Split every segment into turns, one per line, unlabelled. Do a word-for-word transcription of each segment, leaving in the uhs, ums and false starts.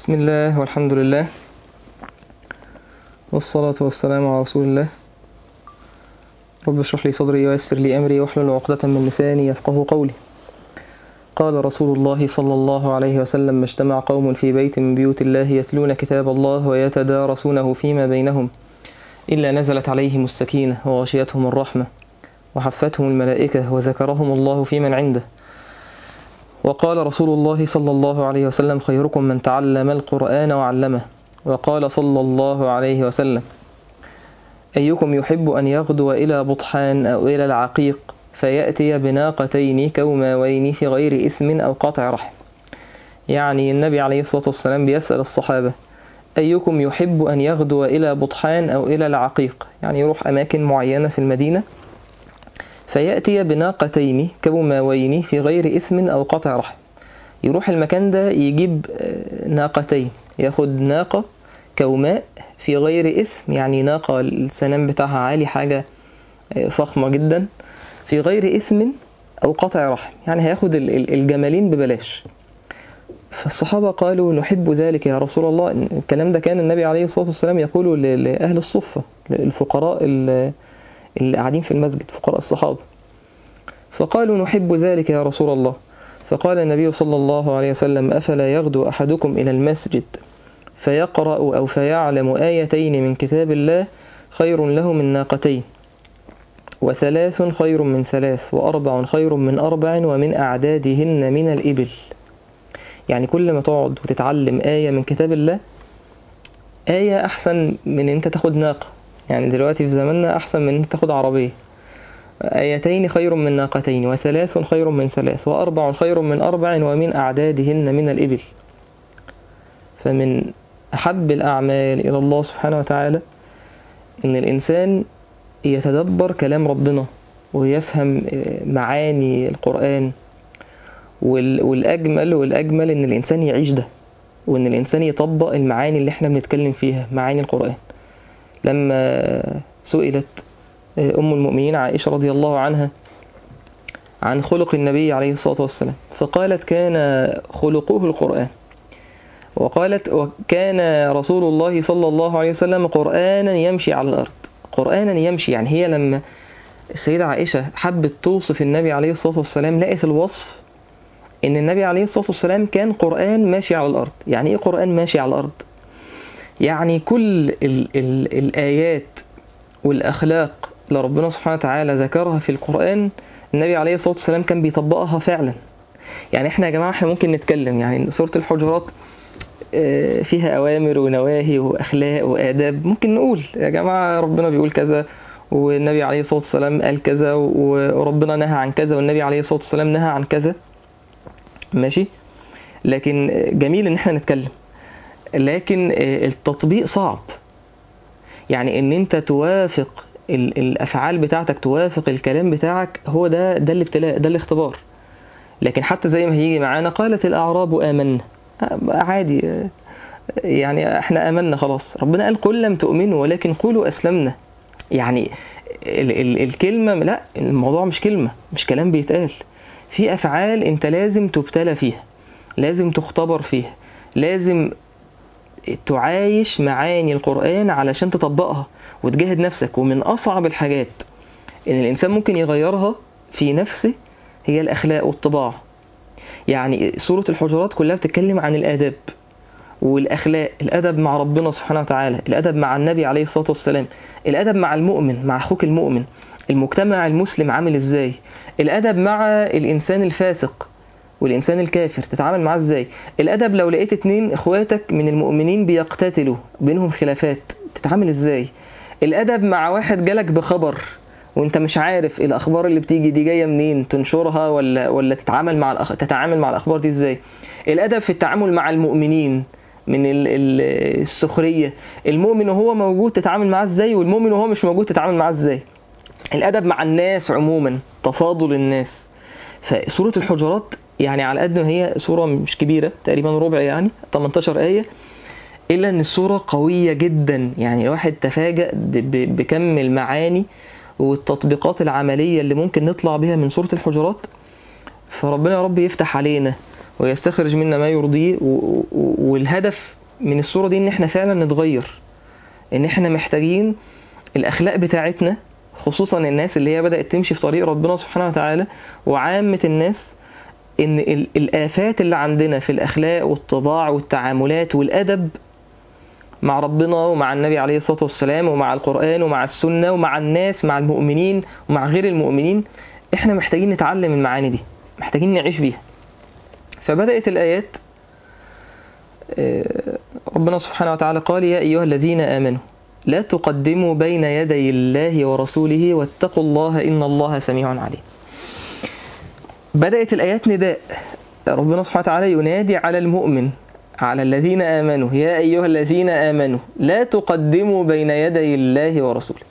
بسم الله والحمد لله والصلاة والسلام على رسول الله. رب اشرح لي صدري ويسر لي أمري واحلل عقدة من لساني يفقه قولي. قال رسول الله صلى الله عليه وسلم: ما اجتمع قوم في بيت من بيوت الله يتلون كتاب الله ويتدارسونه فيما بينهم إلا نزلت عليهم السكينة وغشيتهم الرحمة وحفتهم الملائكة وذكرهم الله في من عنده. وقال رسول الله صلى الله عليه وسلم: خيركم من تعلم القرآن وعلمه. وقال صلى الله عليه وسلم: أيكم يحب أن يغدو إلى بطحان أو إلى العقيق فيأتي بناقتين كوماوين في غير إثم أو قطع رحم. يعني النبي عليه الصلاة والسلام بيسأل الصحابة: أيكم يحب أن يغدو إلى بطحان أو إلى العقيق، يعني يروح أماكن معينة في المدينة، فيأتي بناقتين كوماوين في غير إثم أو قطع رحم. يروح المكان ده يجيب ناقتين، ياخد ناقة كوماء في غير إثم، يعني ناقة السنام بتاعها عالي، حاجة فخمة جدا، في غير إثم أو قطع رحم، يعني هياخد الجمالين ببلاش. فالصحابة قالوا: نحب ذلك يا رسول الله. الكلام ده كان النبي عليه الصلاة والسلام يقوله لأهل الصفة، الفقراء اللي قاعدين في المسجد، فقراء الصحابة. فقالوا: نحب ذلك يا رسول الله. فقال النبي صلى الله عليه وسلم: أفلا يغدو أحدكم إلى المسجد فيقرأ أو فيعلم آيتين من كتاب الله خير له من ناقتين، وثلاث خير من ثلاث، وأربع خير من أربع، ومن أعدادهن من الإبل. يعني كل ما تقعد وتتعلم آية من كتاب الله، آية أحسن من أنت تاخد ناقة. يعني دلوقتي في زماننا أحسن من أنت تاخد عربية. آيتين خير من ناقتين، وثلاث خير من ثلاث، وأربع خير من أربع، ومن أعدادهن من الإبل. فمن أحب الأعمال إلى الله سبحانه وتعالى إن الإنسان يتدبر كلام ربنا ويفهم معاني القرآن، والأجمل والأجمل إن الإنسان يعيش ده، وإن الإنسان يطبق المعاني اللي احنا بنتكلم فيها، معاني القرآن. لما سئلت أم المؤمنين عائشة رضي الله عنها عن خلق النبي عليه الصلاة والسلام، فقالت: كان خلقه القرآن. وقالت: وكان رسول الله صلى الله عليه وسلم قرآنا يمشي على الأرض. قرآنا يمشي، يعني هي لما السيدة عائشة حبت توصف النبي عليه الصلاة والسلام لقيت الوصف إن النبي عليه الصلاة والسلام كان قرآن ماشي على الأرض. يعني إيه قرآن ماشي على الأرض؟ يعني كل ال ال الآيات والأخلاق اللي ربنا سبحانه وتعالى ذكرها في القرآن النبي عليه الصلاة والسلام كان بيطبقها فعلا. يعني احنا يا جماعة احنا ممكن نتكلم، يعني سورة الحجرات فيها أوامر ونواهي وأخلاق وآداب، ممكن نقول يا جماعة ربنا بيقول كذا، والنبي عليه الصلاة والسلام قال كذا، وربنا نهى عن كذا، والنبي عليه الصلاة والسلام نهى عن كذا، ماشي. لكن جميل ان احنا نتكلم، لكن التطبيق صعب. يعني ان انت توافق الأفعال بتاعتك، توافق الكلام بتاعك، هو ده ده الابتلاء، ده الاختبار. لكن حتى زي ما هيجي معانا: قالت الأعراب آمنا، عادي، يعني احنا آمنا خلاص. ربنا قال: قل لم تؤمنوا ولكن قولوا أسلمنا. يعني ال ال الكلمة، لا، الموضوع مش كلمة، مش كلام بيتقال، في أفعال انت لازم تبتلى فيها، لازم تختبر فيها، لازم تعايش معاني القرآن علشان تطبقها وتجاهد نفسك. ومن أصعب الحاجات إن الإنسان ممكن يغيرها في نفسه هي الأخلاق والطباع. يعني سورة الحجرات كلها بتتكلم عن الآداب والأخلاق، الأدب مع ربنا سبحانه وتعالى، الأدب مع النبي عليه الصلاة والسلام، الأدب مع المؤمن، مع أخوك المؤمن، المجتمع المسلم عامل إزاي، الأدب مع الإنسان الفاسق والإنسان الكافر تتعامل معاه إزاي، الأدب لو لقيت اتنين إخواتك من المؤمنين بيقتتلوا بينهم خلافات تتعامل إزاي، الأدب مع واحد جالك بخبر وانت مش عارف الأخبار اللي بتيجي دي جاية منين، تنشرها ولا ولا تتعامل مع الأخ... تتعامل مع الأخبار دي إزاي، الأدب في التعامل مع المؤمنين من السخرية، المؤمن وهو موجود تتعامل معاه إزاي، والمؤمن وهو مش موجود تتعامل معاه إزاي، الأدب مع الناس عموما، تفاضل الناس. فسورة الحجرات يعني على قد ما هي سورة مش كبيرة، تقريبا ربع، يعني ثمانية عشر آية، إلا أن السورة قوية جدا. يعني الواحد تفاجأ بكم المعاني والتطبيقات العملية اللي ممكن نطلع بها من سورة الحجرات. فربنا يا رب يفتح علينا ويستخرج منا ما يرضيه. والهدف من الصورة دي ان احنا فعلا نتغير، ان احنا محتاجين الاخلاق بتاعتنا، خصوصا الناس اللي هي بدأت تمشي في طريق ربنا سبحانه وتعالى وعامة الناس، ان الآفات اللي عندنا في الاخلاق والطباع والتعاملات والادب مع ربنا ومع النبي عليه الصلاة والسلام ومع القرآن ومع السنة ومع الناس، مع المؤمنين ومع غير المؤمنين، احنا محتاجين نتعلم المعاني دي، محتاجين نعيش بيها. فبدأت الآيات ربنا سبحانه وتعالى قال: يا أيها الذين آمنوا لا تقدموا بين يدي الله ورسوله واتقوا الله إن الله سميع عليم. بدأت الآيات نداء، ربنا سبحانه وتعالى ينادي على المؤمن، على الذين آمنوا: يا أيها الذين آمنوا لا تقدموا بين يدي الله ورسوله.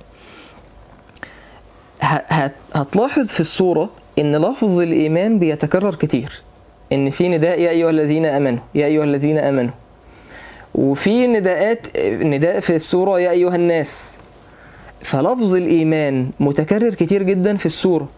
هتلاحظ في السورة إن لفظ الإيمان بيتكرر كتير، إن في نداء يا أيها الذين آمنوا، يا أيها الذين آمنوا، وفي نداءات نداء في السورة يا أيها الناس. فلفظ الإيمان متكرر كتير جدا في السورة،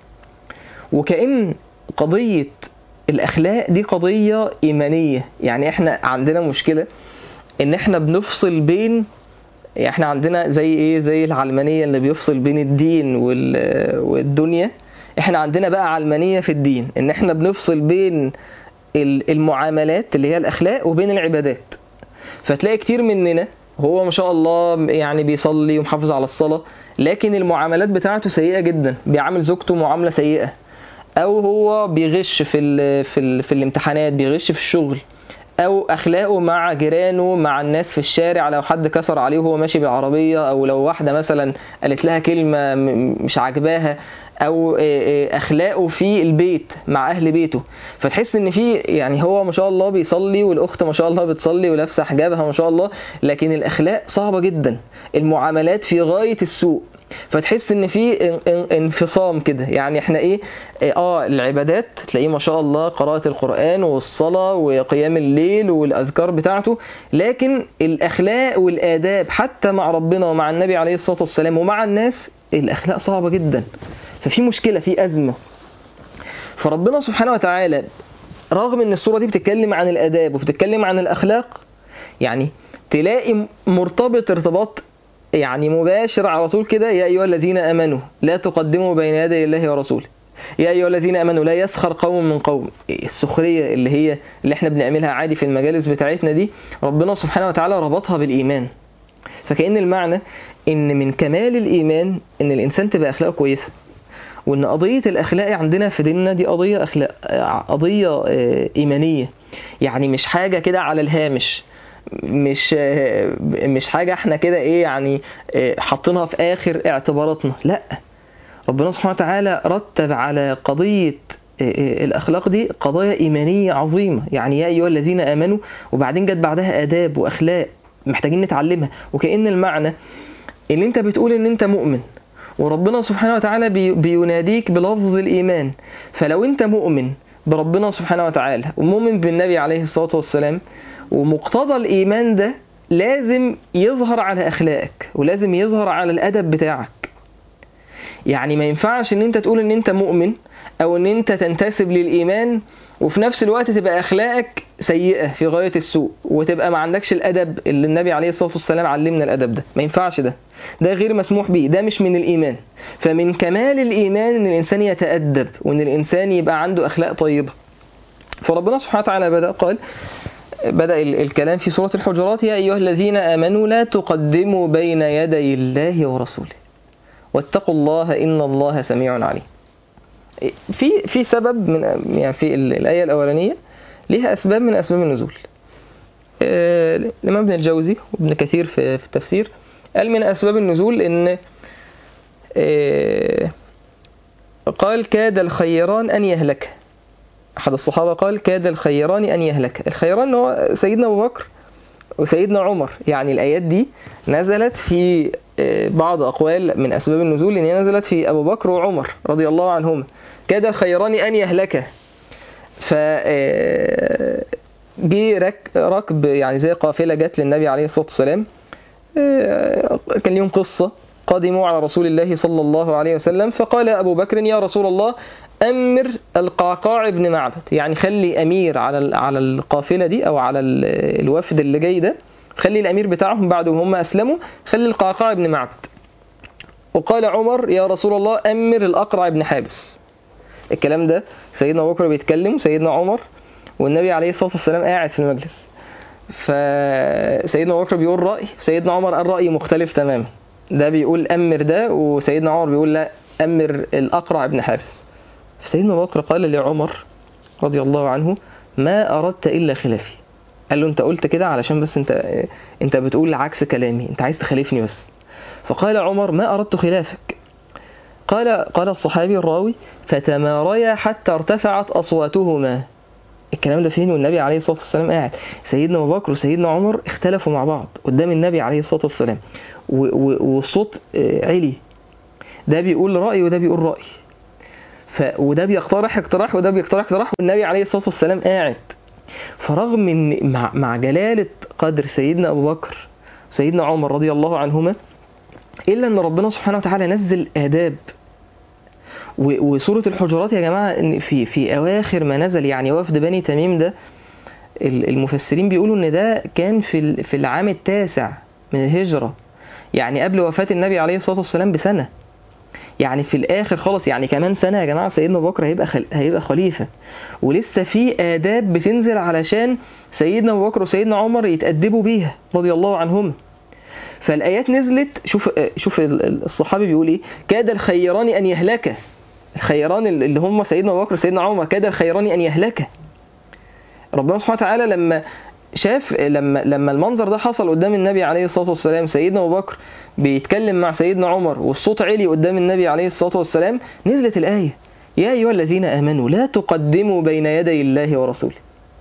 وكأن قضية الأخلاق دي قضية إيمانية. يعني إحنا عندنا مشكلة إن إحنا بنفصل بين، إحنا عندنا زي إيه، زي العلمانية اللي بيفصل بين الدين والدنيا. إحنا عندنا بقى علمانية في الدين، إن إحنا بنفصل بين المعاملات اللي هي الأخلاق وبين العبادات. فتلاقي كتير مننا هو ما شاء الله يعني بيصلي ومحافظ على الصلاة، لكن المعاملات بتاعته سيئة جدا، بيعامل زوجته معاملة سيئة، او هو بيغش في ال في ال في الامتحانات، بيغش في الشغل، او اخلاقه مع جيرانه، مع الناس في الشارع، لو حد كسر عليه وهو ماشي بالعربية، او لو واحدة مثلا قالت لها كلمة مش عاجباها، او اخلاقه في البيت مع اهل بيته. فتحس ان في يعني هو ما شاء الله بيصلي، والاخت ما شاء الله بتصلي ولابسه حجابها ما شاء الله، لكن الاخلاق صعبة جدا، المعاملات في غاية السوء. فتحس ان في انفصام كده. يعني احنا ايه اه العبادات تلاقيه ما شاء الله قراءة القرآن والصلاة وقيام الليل والاذكار بتاعته، لكن الاخلاق والاداب حتى مع ربنا ومع النبي عليه الصلاة والسلام ومع الناس الاخلاق صعبة جدا. ففي مشكلة، في ازمة. فربنا سبحانه وتعالى رغم ان السورة دي بتتكلم عن الاداب وبتتكلم عن الاخلاق، يعني تلاقي مرتبط ارتباط يعني مباشر على طول كده: يا أيها الذين آمنوا لا تقدموا بين يدي الله ورسوله، يا أيها الذين آمنوا لا يسخر قوم من قوم. السخرية اللي هي اللي احنا بنعملها عادي في المجالس بتاعتنا دي، ربنا سبحانه وتعالى ربطها بالإيمان. فكأن المعنى إن من كمال الإيمان إن الإنسان تبقى أخلاقه كويسة، وإن قضية الأخلاق عندنا في ديننا دي قضية أخلاق، قضية إيمانية، يعني مش حاجة كده على الهامش، مش مش حاجة احنا كده ايه يعني حطينها في اخر اعتباراتنا. لا، ربنا سبحانه وتعالى رتب على قضية الاخلاق دي قضايا ايمانية عظيمة. يعني يا ايها الذين امنوا، وبعدين جت بعدها اداب واخلاق محتاجين نتعلمها. وكأن المعنى ان انت بتقول ان انت مؤمن، وربنا سبحانه وتعالى بيناديك بلفظ الايمان. فلو انت مؤمن بربنا سبحانه وتعالى ومؤمن بالنبي عليه الصلاة والسلام، ومقتضى الإيمان ده لازم يظهر على أخلاقك، ولازم يظهر على الأدب بتاعك. يعني ما ينفعش ان انت تقول ان انت مؤمن او ان انت تنتسب للإيمان وفي نفس الوقت تبقى أخلاقك سيئة في غاية السوء، وتبقى ما عندكش الأدب اللي النبي عليه الصلاة والسلام علمنا الأدب ده. ما ينفعش، ده ده غير مسموح به، ده مش من الإيمان. فمن كمال الإيمان ان الإنسان يتأدب، وان الإنسان يبقى عنده أخلاق طيبة. فربنا سبحانه وتعالى بدأ قال بدأ الكلام في سورة الحجرات: يا أيها الذين آمنوا لا تقدموا بين يدي الله ورسوله واتقوا الله إن الله سميع عليم. في في سبب من يعني في الآية الأولانية لها أسباب من أسباب النزول. الإمام ابن الجوزي وابن كثير في التفسير قال من أسباب النزول إن قال: كاد الخيران أن يهلك. أحد الصحابة قال: كاد الخيران أن يهلك. الخيران هو سيدنا أبو بكر وسيدنا عمر. يعني الآيات دي نزلت في بعض أقوال من أسباب النزول إن هي نزلت في أبو بكر وعمر رضي الله عنهم. كاد الخيران أن يهلك. ف جه ركب يعني زي قافلة جت للنبي عليه الصلاة والسلام، كان ليهم قصة قدموا على رسول الله صلى الله عليه وسلم، فقال أبو بكر يا رسول الله أمر القعقاع بن معبد، يعني خلي أمير على على القافلة دي أو على الوفد اللي جاي ده، خلي الأمير بتاعهم بعد ما هم أسلموا خلي القعقاع بن معبد. وقال عمر يا رسول الله أمر الأقرع بن حابس. الكلام ده سيدنا أبو بكر بيتكلم سيدنا عمر والنبي عليه الصلاة والسلام قاعد في المجلس، فسيدنا أبو بكر بيقول رأي، سيدنا عمر قال رأي مختلف تماما، ده بيقول أمر ده وسيدنا عمر بيقول لا أمر الأقرع بن حابس. فسيدنا أبو بكر قال لعمر رضي الله عنه ما أردت إلا خلافي. قال له أنت قلت كده علشان بس أنت أنت بتقول عكس كلامي، أنت عايز تخالفني بس. فقال عمر ما أردت خلافك. قال قال الصحابي الراوي فتماريا حتى ارتفعت أصواتهما. الكلام ده فين والنبي عليه الصلاة والسلام قاعد؟ سيدنا أبو بكر وسيدنا عمر اختلفوا مع بعض قدام النبي عليه الصلاة والسلام والصوت عالي، ده بيقول رأي وده بيقول رأي، ف... وده بيقترح اقتراح وده بيقترح اقتراح والنبي عليه الصلاة والسلام قاعد. فرغم ان مع, مع جلالة قدر سيدنا أبو بكر سيدنا عمر رضي الله عنهما إلا أن ربنا سبحانه وتعالى نزل آداب. وسورة الحجرات يا جماعة إن في في أواخر ما نزل، يعني وفد بني تميم ده المفسرين بيقولوا إن ده كان في في العام التاسع من الهجرة، يعني قبل وفاة النبي عليه الصلاة والسلام بسنة، يعني في الآخر خلاص، يعني كمان سنة يا جماعة سيدنا أبو بكر هيبقى خل... هيبقى خليفة، ولسه في آداب بتنزل علشان سيدنا أبو بكر وسيدنا عمر يتأدبوا بيها رضي الله عنهم. فالآيات نزلت، شوف شوف الصحابي بيقول إيه، كاد الخيران أن يهلك، الخيران اللي هم سيدنا أبو بكر وسيدنا عمر، كاد الخيران أن يهلك. ربنا سبحانه وتعالى لما شاف لما لما المنظر ده حصل قدام النبي عليه الصلاة والسلام، سيدنا أبو بكر بيتكلم مع سيدنا عمر والصوت عالي قدام النبي عليه الصلاة والسلام، نزلت الآية يا أيها الذين آمنوا لا تقدموا بين يدي الله ورسوله.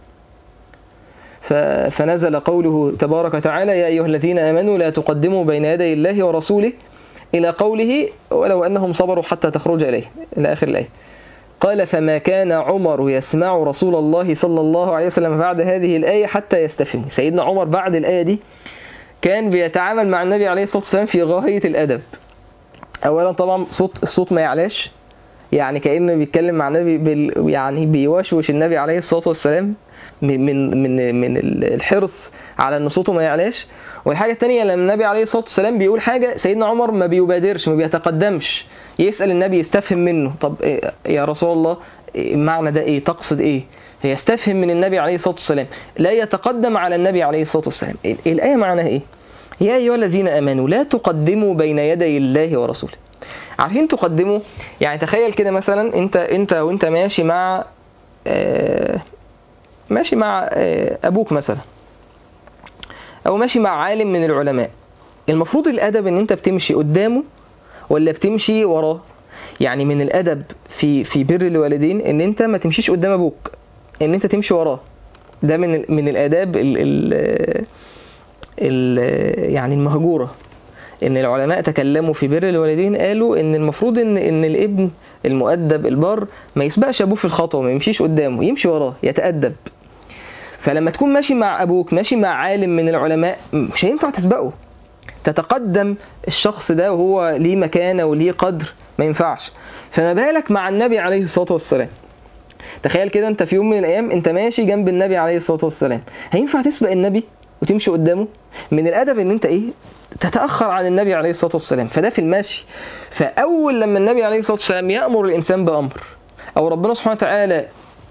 فنزل قوله تبارك وتعالى يا أيها الذين آمنوا لا تقدموا بين يدي الله ورسوله إلى قوله ولو أنهم صبروا حتى تخرج إليه إلى آخر الآية. قال فما كان عمر يسمع رسول الله صلى الله عليه وسلم بعد هذه الآية حتى يستفهم. سيدنا عمر بعد الآية دي كان بيتعامل مع النبي عليه الصلاة والسلام في غاية الأدب. أولا طبعا صوت الصوت ما يعلاش، يعني كأنه بيتكلم مع النبي بال يعني بيوشوش النبي عليه الصلاة والسلام من من من من الحرص على ان صوته ما يعلاش. والحاجه الثانيه لما النبي عليه الصلاه والسلام بيقول حاجه سيدنا عمر ما بيبادرش ما بيتقدمش يسال النبي يستفهم منه، طب إيه يا رسول الله المعنى ده ايه، تقصد ايه، يستفهم من النبي عليه الصلاه والسلام، لا يتقدم على النبي عليه الصلاه والسلام. الايه معناها ايه؟ يا ايها الذين امنوا لا تقدموا بين يدي الله ورسوله. عارفين تقدموا؟ يعني تخيل كده مثلا انت انت وانت ماشي مع آه ماشي مع أبوك مثلا أو ماشي مع عالم من العلماء، المفروض الأدب إن أنت بتمشي قدامه ولا بتمشي وراه؟ يعني من الأدب في في بر الوالدين إن أنت ما تمشيش قدام أبوك، إن أنت تمشي وراه. ده من من الآداب ال ال ال يعني المهجورة. إن العلماء تكلموا في بر الوالدين قالوا إن المفروض إن إن الابن المؤدب البر ما يسبقش أبوه في الخطوة، ما يمشيش قدامه، يمشي وراه يتأدب. فلما تكون ماشي مع أبوك ماشي مع عالم من العلماء مش هينفع تسبقه، تتقدم الشخص ده وهو ليه مكانة وليه قدر، ما ينفعش. فما بالك مع النبي عليه الصلاة والسلام؟ تخيل كده انت في يوم من الأيام انت ماشي جنب النبي عليه الصلاة والسلام، هينفع تسبق النبي وتمشي قدامه؟ من الأدب ان انت ايه، تتأخر عن النبي عليه الصلاة والسلام. فده في الماشي. فأول لما النبي عليه الصلاة والسلام يأمر الإنسان بأمر أو ربنا سبحانه وتعالى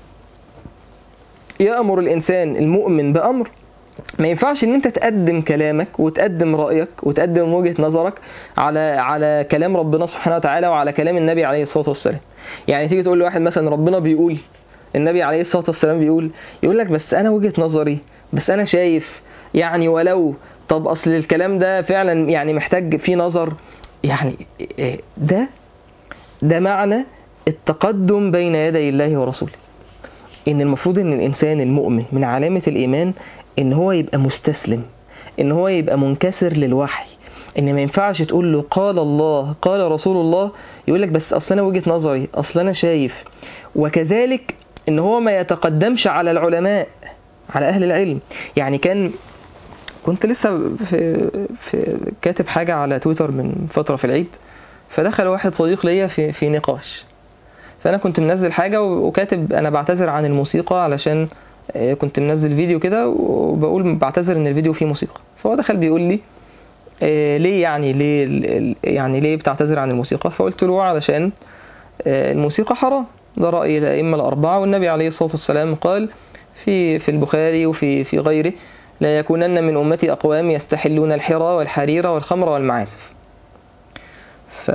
يأمر الإنسان المؤمن بأمر، ما ينفعش ان انت تقدم كلامك وتقدم رأيك وتقدم وجهة نظرك على على كلام ربنا سبحانه وتعالى وعلى كلام النبي عليه الصلاة والسلام. يعني تيجي تقول لواحد مثلا ربنا بيقول، النبي عليه الصلاة والسلام بيقول، يقول لك بس انا وجهة نظري، بس انا شايف، يعني ولو، طب اصل الكلام ده فعلا يعني محتاج فيه نظر. يعني ده ده معنى التقدم بين يدي الله ورسوله. ان المفروض ان الانسان المؤمن من علامة الايمان ان هو يبقى مستسلم، ان هو يبقى منكسر للوحي، ان ما ينفعش تقول له قال الله قال رسول الله يقول لك بس اصل انا وجهة نظري، اصل انا شايف. وكذلك ان هو ما يتقدمش على العلماء، على اهل العلم. يعني كان كنت لسه في, في كاتب حاجة على تويتر من فترة في العيد، فدخل واحد صديق ليا في, في نقاش، فأنا كنت منزل حاجة وكاتب أنا بعتذر عن الموسيقى علشان كنت منزل فيديو كده وبقول بعتذر إن الفيديو فيه موسيقى. فهو دخل بيقول لي ليه يعني ليه يعني ليه بتعتذر عن الموسيقى؟ فقلت له علشان الموسيقى حرام، ده رأي الأئمة الأربعة، والنبي عليه الصلاة والسلام قال في في البخاري وفي في غيره لا يكونن من أمتي أقوام يستحلون الحرى والحرير والخمر والمعازف. ف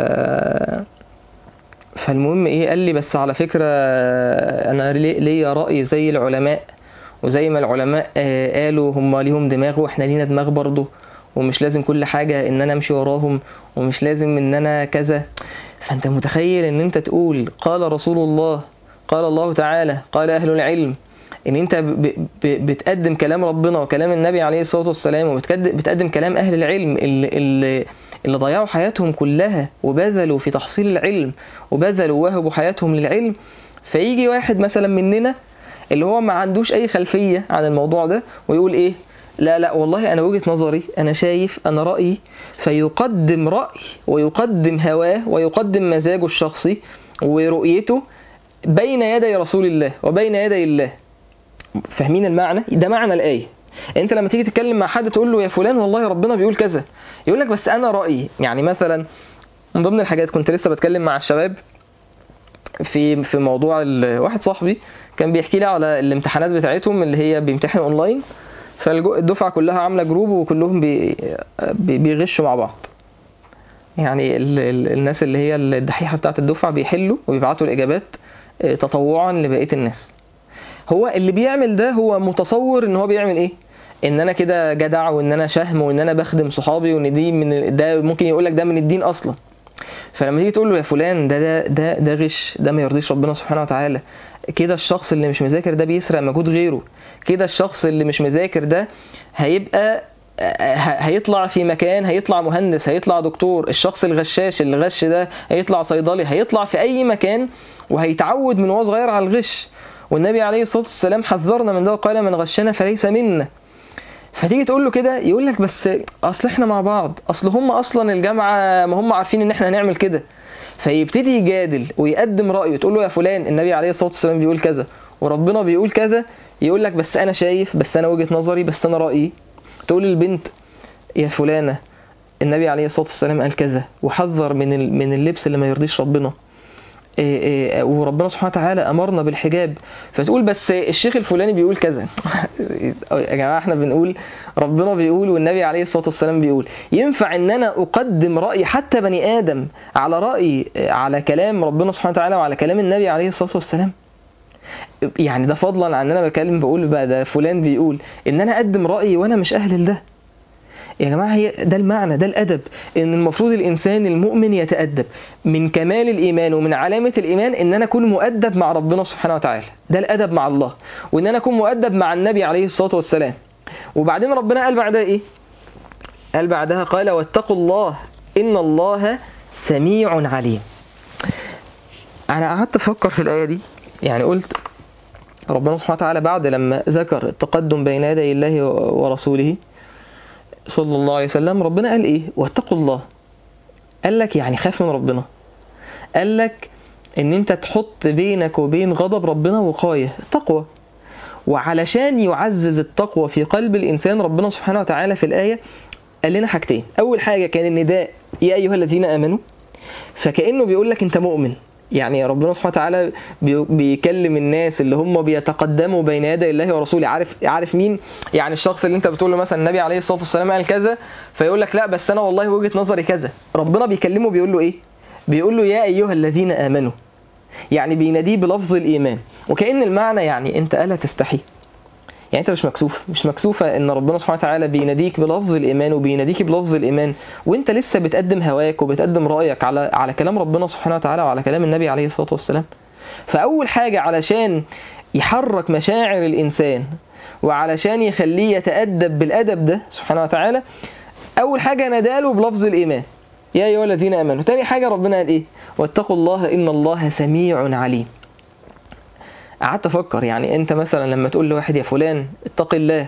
فالمهم ايه، قال لي بس على فكرة انا ليا رأي زي العلماء، وزي ما العلماء قالوا هم ليهم دماغ واحنا لينا دماغ برضه، ومش لازم كل حاجة ان انا امشي وراهم، ومش لازم ان انا كذا. فانت متخيل ان انت تقول قال رسول الله، قال الله تعالى، قال اهل العلم، ان انت بتقدم كلام ربنا وكلام النبي عليه الصلاة والسلام، وبتقدم كلام اهل العلم اللي, اللي اللي ضيعوا حياتهم كلها وبذلوا في تحصيل العلم وبذلوا وهبوا حياتهم للعلم. فيجي واحد مثلا مننا اللي هو ما عندوش اي خلفية عن الموضوع ده ويقول ايه، لا لا والله انا وجهة نظري، انا شايف، انا رأيي، فيقدم رأي ويقدم هواه ويقدم مزاجه الشخصي ورؤيته بين يدي رسول الله وبين يدي الله. فاهمين المعنى؟ ده معنى الآية. انت لما تيجي تتكلم مع حد تقول له يا فلان والله ربنا بيقول كذا، يقول لك بس انا رأيي. يعني مثلا من ضمن الحاجات كنت لسه بتكلم مع الشباب في في موضوع، واحد صاحبي كان بيحكي لي على الامتحانات بتاعتهم اللي هي بيمتحنوا اونلاين، فالدفعة كلها عاملة جروب وكلهم بي بيغشوا مع بعض. يعني ال ال الناس اللي هي الدحيحة بتاعت الدفعة بيحلوا ويبعتوا الإجابات تطوعا لبقية الناس. هو اللي بيعمل ده هو متصور ان هو بيعمل ايه، ان انا كده جدع وان انا شهم وان انا بخدم صحابي وان دي من ده، ممكن يقولك ده من الدين اصلا. فلما تيجي تقول له يا فلان ده ده ده ده غش، ده ما يرضيش ربنا سبحانه وتعالى، كده الشخص اللي مش مذاكر ده بيسرق مجهود غيره، كده الشخص اللي مش مذاكر ده هيبقى هيطلع في مكان، هيطلع مهندس، هيطلع دكتور، الشخص الغشاش اللي غش ده هيطلع صيدلي، هيطلع في اي مكان وهيتعود من وهو صغير على الغش. والنبي عليه الصلاة والسلام حذرنا من ده وقال من غشنا فليس منا. فتيجي تقول له كده يقول لك بس اصل احنا مع بعض، اصل هم اصلا الجامعة ما هم عارفين ان احنا هنعمل كده. فيبتدي يجادل ويقدم رأيه، تقول له يا فلان النبي عليه الصلاة والسلام بيقول كذا وربنا بيقول كذا، يقول لك بس انا شايف، بس انا وجهة نظري، بس انا رأيي. تقول للبنت يا فلانة النبي عليه الصلاة والسلام قال كذا وحذر من من اللبس اللي ما يرضيش ربنا، إيه إيه وربنا سبحانه وتعالى أمرنا بالحجاب، فتقول بس الشيخ الفلاني بيقول كذا. يا جماعة احنا بنقول ربنا بيقول والنبي عليه الصلاة والسلام بيقول. ينفع ان انا اقدم رأي حتى بني آدم على رأي على كلام ربنا سبحانه وتعالى وعلى كلام النبي عليه الصلاة والسلام؟ يعني ده فضلا عن ان انا بكلم بقول بقى ده فلان بيقول، ان انا اقدم رأيي وانا مش اهل لده. يا جماعة هي ده المعنى، ده الأدب، إن المفروض الإنسان المؤمن يتأدب. من كمال الإيمان ومن علامة الإيمان إن أنا أكون مؤدب مع ربنا سبحانه وتعالى، ده الأدب مع الله، وإن أنا أكون مؤدب مع النبي عليه الصلاة والسلام. وبعدين ربنا قال بعدها إيه؟ قال بعدها قال واتقوا الله إن الله سميع عليم. أنا قعدت أفكر في الآية دي، يعني قلت ربنا سبحانه وتعالى بعد لما ذكر التقدم بين يدي الله ورسوله صلى الله عليه وسلم، ربنا قال ايه؟ واتقوا الله. قال لك يعني خاف من ربنا، قال لك ان انت تحط بينك وبين غضب ربنا وقاية تقوى. وعلشان يعزز التقوى في قلب الانسان ربنا سبحانه وتعالى في الآية قال لنا حاجتين. اول حاجة كان النداء يا ايها الذين امنوا، فكأنه بيقول لك انت مؤمن. يعني ربنا سبحانه وتعالى بيكلم الناس اللي هم بيتقدموا بين يدي الله ورسوله. عارف عارف مين؟ يعني الشخص اللي انت بتقول له مثلا النبي عليه الصلاة والسلام قال كذا، فيقول لك لا بس انا والله وجهة نظري كذا. ربنا بيكلمه بيقول له ايه؟ بيقول له يا ايها الذين امنوا، يعني بيناديه بلفظ الايمان. وكأن المعنى يعني انت الا تستحي، يعني انت مش مكسوف، مش مكسوفة ان ربنا سبحانه وتعالى بيناديك بلفظ الايمان وبيناديك بلفظ الايمان، وانت لسه بتقدم هواك وبتقدم رأيك على على كلام ربنا سبحانه وتعالى وعلى كلام النبي عليه الصلاة والسلام. فاول حاجة علشان يحرك مشاعر الانسان وعلشان يخليه يتأدب بالادب ده سبحانه وتعالى، اول حاجة ناداله بلفظ الايمان يا ايها الذين امنوا. تاني حاجة ربنا قال ايه؟ واتقوا الله ان الله سميع عليم. قعدت افكر يعني انت مثلا لما تقول لواحد يا فلان اتق الله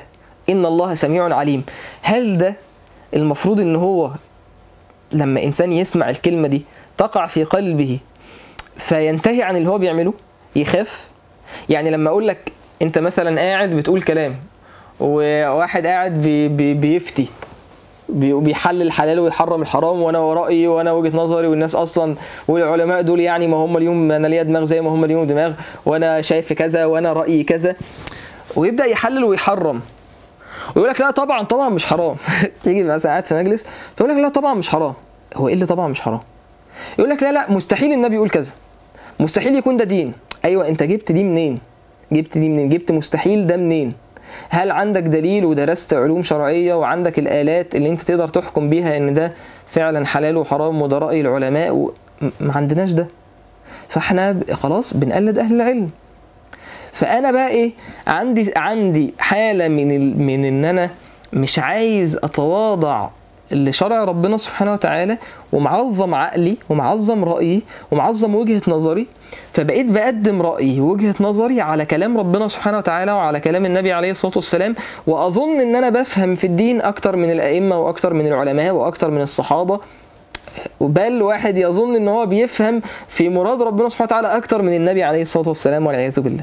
إن الله سميع عليم. هل ده المفروض إن هو لما إنسان يسمع الكلمة دي تقع في قلبه فينتهي عن اللي هو بيعمله، يخاف؟ يعني لما أقول لك أنت مثلا قاعد بتقول كلام وواحد قاعد بي بي بيفتي بيحلل الحلال ويحرم الحرام، وانا ورأيي وانا وجهة نظري، والناس اصلا والعلماء دول يعني ما هم اليوم انا ليا دماغ زي ما هم اليوم دماغ، وانا شايف كذا وانا رأيي كذا، ويبدأ يحلل ويحرم ويقول لك لا طبعا طبعا مش حرام. تيجي مثلا قاعد في مجلس تقول لك لا طبعا مش حرام. هو ايه اللي طبعا مش حرام؟ يقول لك لا لا مستحيل النبي يقول كذا، مستحيل يكون ده دين. ايوه انت جبت دي منين؟ جبت دي منين؟ جبت مستحيل ده منين؟ هل عندك دليل ودرست علوم شرعية وعندك الآلات اللي انت تقدر تحكم بيها ان ده فعلا حلال وحرام وده رأي العلماء؟ و... ما عندناش ده، فاحنا خلاص بنقلد أهل العلم. فأنا بقى ايه، عندي عندي حالة من ال... من ان انا مش عايز اتواضع لشرع ربنا سبحانه وتعالى، ومعظم عقلي ومعظم رأيي ومعظم وجهة نظري، فبقيت بقدم رأيي ووجهة نظري على كلام ربنا سبحانه وتعالى وعلى كلام النبي عليه الصلاة والسلام، وأظن إن أنا بفهم في الدين أكتر من الأئمة وأكتر من العلماء وأكتر من الصحابة، بل واحد يظن إن هو بيفهم في مراد ربنا سبحانه وتعالى أكتر من النبي عليه الصلاة والسلام والعياذ بالله.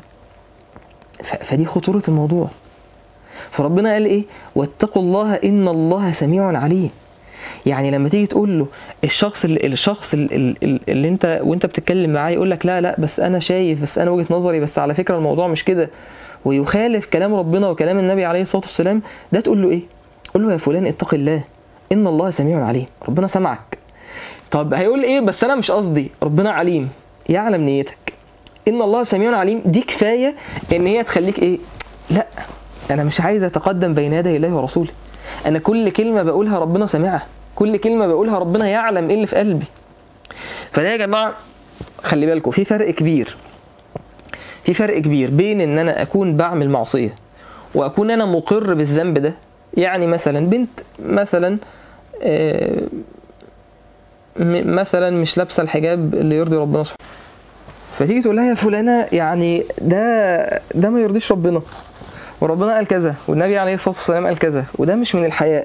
فدي خطورة الموضوع. فربنا قال إيه؟ واتقوا الله إن الله سميع عليم. يعني لما تيجي تقول له الشخص اللي الشخص اللي, اللي انت وانت بتتكلم معاه يقول لك لا لا بس انا شايف، بس انا وجهة نظري، بس على فكرة الموضوع مش كده، ويخالف كلام ربنا وكلام النبي عليه الصلاة والسلام، ده تقول له ايه؟ قول له يا فلان اتق الله ان الله سميع عليم. ربنا سمعك. طب هيقول ايه؟ بس انا مش قصدي. ربنا عليم، يعلم نيتك. ان الله سميع عليم دي كفاية ان هي تخليك ايه؟ لا انا مش عايز اتقدم بين يدي الله ورسوله، انا كل كلمة بقولها ربنا سمعها، كل كلمة بقولها ربنا يعلم ايه اللي في قلبي. فده يا جماعة خلي بالكم في فرق كبير، في فرق كبير بين ان انا اكون بعمل معصية واكون انا مقر بالذنب ده. يعني مثلا بنت مثلا مثلا مش لابسة الحجاب اللي يرضي ربنا سبحانه، فتيجي تقول لها يا فلانة يعني ده ده ما يرضيش ربنا، وربنا قال كذا والنبي عليه الصلاة والسلام قال كذا، وده مش من الحياء.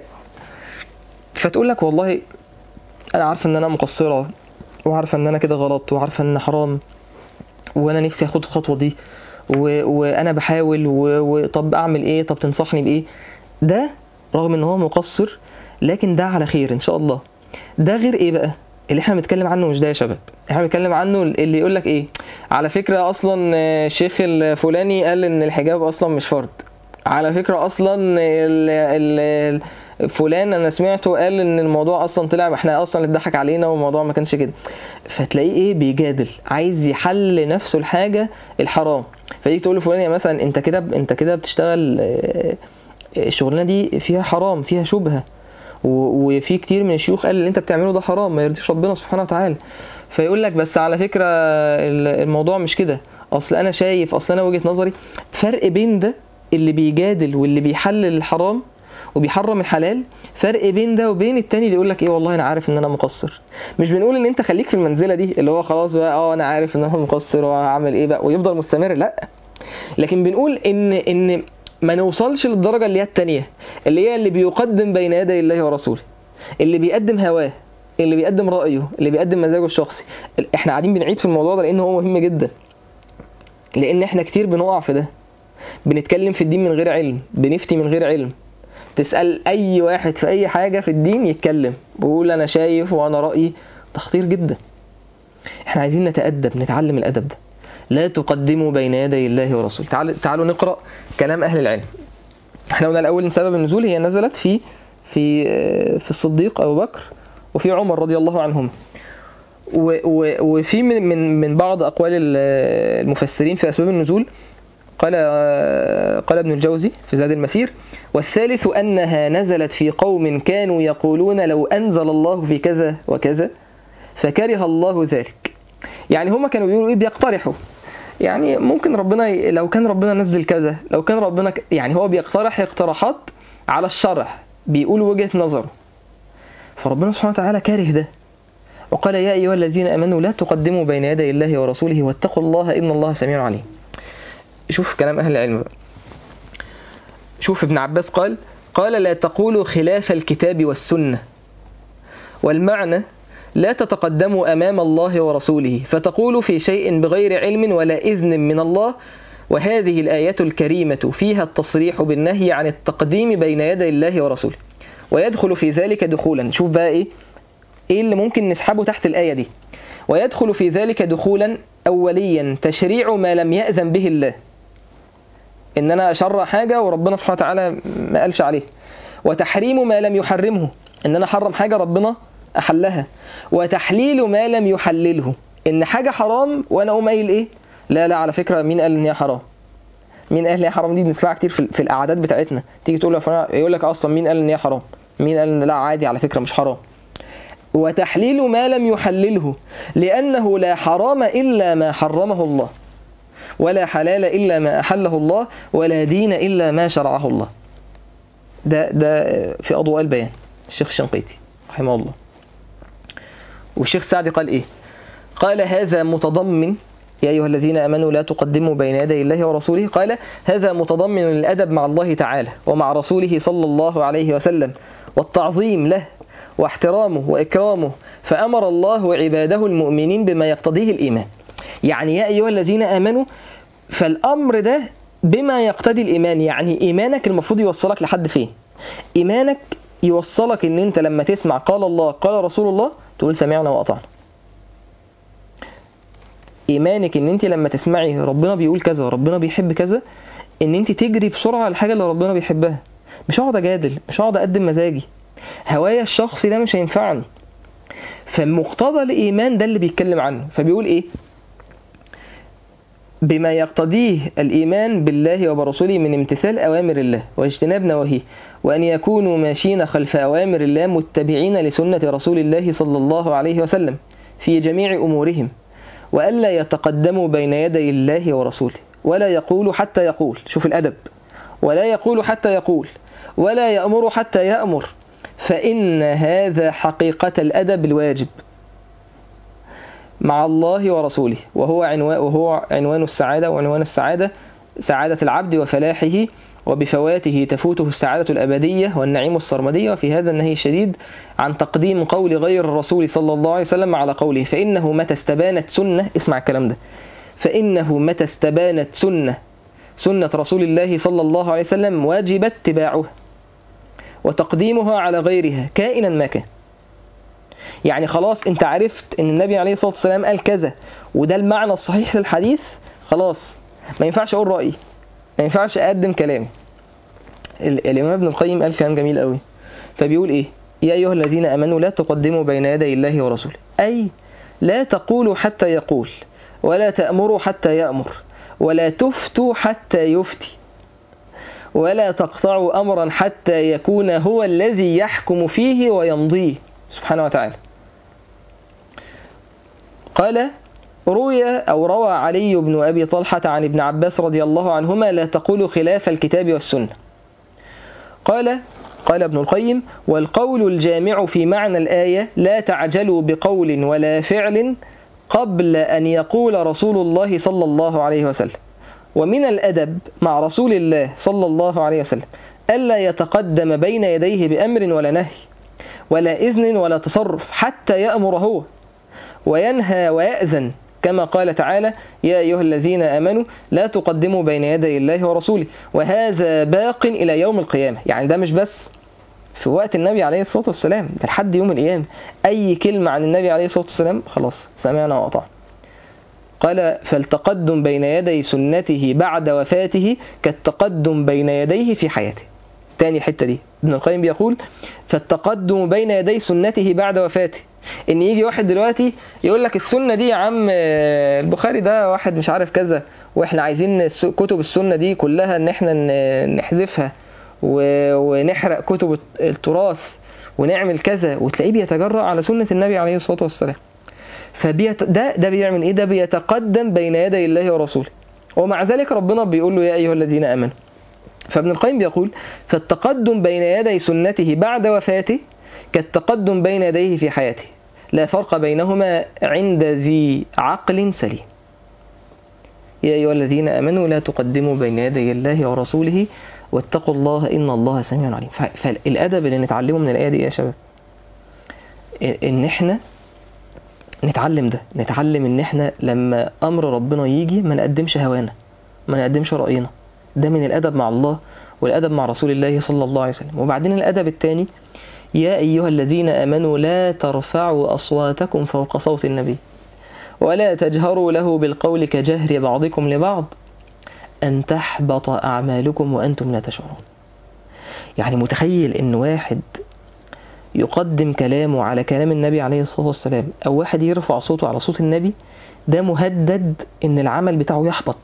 فتقول لك والله انا عارفه ان انا مقصره، وعارفه ان انا كده غلط، وعارفه ان حرام، وانا نفسي اخد الخطوه دي، و... وانا بحاول، و... وطب اعمل ايه؟ طب تنصحني بايه؟ ده رغم ان هو مقصر لكن ده على خير ان شاء الله. ده غير ايه بقى اللي احنا بنتكلم عنه؟ مش ده يا شباب. احنا بنتكلم عنه اللي يقول لك ايه، على فكره اصلا الشيخ الفلاني قال ان الحجاب اصلا مش فرض، على فكره اصلا ال... ال... فلان انا سمعته قال ان الموضوع اصلا طلع احنا اصلا اتضحك علينا والموضوع ما كانش كده. فتلاقيه ايه؟ بيجادل، عايز يحل نفسه الحاجه الحرام. فتيجي تقول له فلان مثلا انت كده انت كده بتشتغل الشغلانه دي فيها حرام، فيها شبهه، وفي كتير من الشيوخ قال اللي انت بتعمله ده حرام ما يرضيش ربنا سبحانه وتعالى. فيقول لك بس على فكره الموضوع مش كده، اصل انا شايف، اصل انا وجهه نظري. فرق بين ده اللي بيجادل واللي بيحلل الحرام وبيحرم الحلال، فرق بين ده وبين التاني اللي يقول لك ايه والله انا عارف ان انا مقصر. مش بنقول ان انت خليك في المنزله دي اللي هو خلاص بقى اه انا عارف ان انا مقصر وهعمل ايه بقى ويفضل مستمر، لا. لكن بنقول ان ان ما نوصلش للدرجه اللي هي التانيه، اللي هي اللي بيقدم بين يدي الله ورسوله، اللي بيقدم هواه، اللي بيقدم رايه، اللي بيقدم مزاجه الشخصي. احنا قاعدين بنعيد في الموضوع ده لان هو مهم جدا، لان احنا كتير بنقع في ده. بنتكلم في الدين من غير علم، بنفتي من غير علم. تسأل أي واحد في أي حاجة في الدين يتكلم بيقول أنا شايف وأنا رأيي، ده خطير جدا. احنا عايزين نتأدب، نتعلم الأدب ده. لا تقدموا بين يدي الله ورسوله. تعالوا, تعالوا نقرأ كلام أهل العلم. احنا قلنا الأول إن سبب النزول هي نزلت في في في الصديق أبو بكر وفي عمر رضي الله عنهم، وفي من من من بعض أقوال المفسرين في أسباب النزول. قال قال ابن الجوزي في زاد المسير: والثالث أنها نزلت في قوم كانوا يقولون لو أنزل الله في كذا وكذا فكره الله ذلك. يعني هما كانوا بيقولوا إيه؟ بيقترحوا، يعني ممكن ربنا ي... لو كان ربنا نزل كذا، لو كان ربنا ك... يعني هو بيقترح اقتراحات على الشرع، بيقول وجهة نظره. فربنا سبحانه وتعالى كاره ده وقال: يا أيها الذين آمنوا لا تقدموا بين يدي الله ورسوله واتقوا الله إن الله سميع عليم. شوف كلام أهل العلم بقى. شوف ابن عباس قال قال لا تقولوا خلاف الكتاب والسنة، والمعنى لا تتقدموا أمام الله ورسوله فتقولوا في شيء بغير علم ولا إذن من الله. وهذه الآية الكريمة فيها التصريح بالنهي عن التقديم بين يدي الله ورسوله، ويدخل في ذلك دخولا. شوف بقى إيه إيه اللي ممكن نسحبه تحت الآية دي. ويدخل في ذلك دخولا أوليا تشريع ما لم يأذن به الله، إن أنا أشرع حاجة وربنا سبحانه وتعالى ما قالش عليه. وتحريم ما لم يحرمه، إن أنا حرم حاجة ربنا أحلها. وتحليل ما لم يحلله، إن حاجة حرام وأنا أقوم قايل إيه لا لا على فكرة مين قال إن هي حرام؟ مين قال إن هي حرام؟ دي بنسمعها كتير في, في الأعداد بتاعتنا، تيجي تقول له يقول لك أصلا مين قال إن هي حرام؟ مين قال إن لا عادي على فكرة مش حرام؟ وتحليل ما لم يحلله، لأنه لا حرام إلا ما حرمه الله، ولا حلال إلا ما أحله الله، ولا دين إلا ما شرعه الله. ده ده في أضواء البيان الشيخ الشنقيطي رحمه الله. والشيخ سعدي قال إيه؟ قال هذا متضمن يا أيها الذين آمنوا لا تقدموا بين يدي الله ورسوله، قال هذا متضمن الأدب مع الله تعالى ومع رسوله صلى الله عليه وسلم، والتعظيم له واحترامه وإكرامه، فأمر الله عباده المؤمنين بما يقتضيه الإيمان. يعني يا أيها الذين آمنوا، فالأمر ده بما يقتضي الإيمان، يعني إيمانك المفروض يوصلك لحد فين؟ إيمانك يوصلك إن أنت لما تسمع قال الله قال رسول الله تقول سمعنا وأطعنا. إيمانك إن أنت لما تسمعي ربنا بيقول كذا وربنا بيحب كذا، إن أنت تجري بسرعة على الحاجة اللي ربنا بيحبها. مش هقعد أجادل، مش هقعد أقدم مزاجي، هوايا الشخصي ده مش هينفعني. فمقتضى الإيمان ده اللي بيتكلم عنه. فبيقول إيه؟ بما يقتضيه الإيمان بالله وبرسوله من امتثال أوامر الله واجتناب نواهيه، وأن يكونوا ماشيين خلف أوامر الله متبعين لسنة رسول الله صلى الله عليه وسلم في جميع أمورهم، وألا يتقدموا بين يدي الله ورسوله، ولا يقولوا حتى يقول. شوف الأدب، ولا يقولوا حتى يقول، ولا يأمر حتى يأمر، فإن هذا حقيقة الأدب الواجب مع الله ورسوله، وهو عنوان وهو عنوان السعادة، وعنوان السعادة سعادة العبد وفلاحه، وبفواته تفوته السعادة الأبدية والنعيم السرمدي. وفي هذا النهي الشديد عن تقديم قول غير الرسول صلى الله عليه وسلم على قوله، فإنه متى استبانت سنة، اسمع الكلام ده، فإنه متى استبانت سنة سنة رسول الله صلى الله عليه وسلم واجب اتباعها وتقديمها على غيرها كائنا ما كان. يعني خلاص انت عرفت ان النبي عليه الصلاة والسلام قال كذا وده المعنى الصحيح للحديث، خلاص ما ينفعش اقول رأيي، ما ينفعش اقدم كلامي. الامام ابن القيم قال كلام جميل قوي، فبيقول ايه؟ يا ايها الذين امنوا لا تقدموا بين يدي الله ورسوله، اي لا تقولوا حتى يقول، ولا تأمروا حتى يأمر، ولا تفتوا حتى يفتي، ولا تقطعوا أمرا حتى يكون هو الذي يحكم فيه ويمضيه سبحانه وتعالى. قال روي أو روى علي بن أبي طلحة عن ابن عباس رضي الله عنهما لا تقولوا خلاف الكتاب والسنة. قال قال ابن القيم والقول الجامع في معنى الآية لا تعجلوا بقول ولا فعل قبل أن يقول رسول الله صلى الله عليه وسلم. ومن الأدب مع رسول الله صلى الله عليه وسلم ألا يتقدم بين يديه بأمر ولا نهي ولا إذن ولا تصرف حتى يأمر هو وينهى ويأذن، كما قال تعالى يا أيها الذين آمنوا لا تقدموا بين يدي الله ورسوله، وهذا باق إلى يوم القيامة. يعني ده مش بس في وقت النبي عليه الصلاة والسلام، ده لحد يوم القيامة أي كلمة عن النبي عليه الصلاة والسلام خلاص سمعنا وأطعنا. قال فالتقدم بين يدي سنته بعد وفاته كالتقدم بين يديه في حياته. تاني حتة دي ابن القيم بيقول فالتقدم بين يدي سنته بعد وفاته، ان يجي واحد دلوقتي يقول لك السنة دي يا عم البخاري ده واحد مش عارف كذا، واحنا عايزين كتب السنة دي كلها ان احنا نحذفها ونحرق كتب التراث ونعمل كذا، وتلاقيه بيتجرأ على سنة النبي عليه الصلاة والسلام. فبيت ده ده بيعمل ايه؟ ده بيتقدم بين يدي الله ورسوله، ومع ذلك ربنا بيقول له يا ايها الذين امنوا. فابن القيم بيقول فالتقدم بين يدي سنته بعد وفاته كالتقدم بين يديه في حياته، لا فرق بينهما عند ذي عقل سليم. يا ايها الذين امنوا لا تقدموا بين يدي الله ورسوله واتقوا الله إن الله سميع عليم. فالأدب اللي نتعلمه من الآية دي يا شباب إن إحنا نتعلم ده، نتعلم إن إحنا لما أمر ربنا يجي ما نقدمش هوانا، ما نقدمش رأينا. ده من الأدب مع الله والأدب مع رسول الله صلى الله عليه وسلم. وبعدين الأدب الثاني: يا أيها الذين آمنوا لا ترفعوا أصواتكم فوق صوت النبي ولا تجهروا له بالقول كجهر بعضكم لبعض أن تحبط أعمالكم وأنتم لا تشعرون. يعني متخيل إن واحد يقدم كلامه على كلام النبي عليه الصلاة والسلام، أو واحد يرفع صوته على صوت النبي، ده مهدد إن العمل بتاعه يحبط،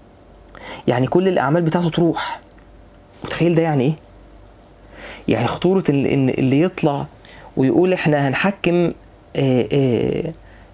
يعني كل الأعمال بتاعته تروح. متخيل ده يعني إيه؟ يعني خطورة إن اللي يطلع ويقول إحنا هنحكم آآ آآ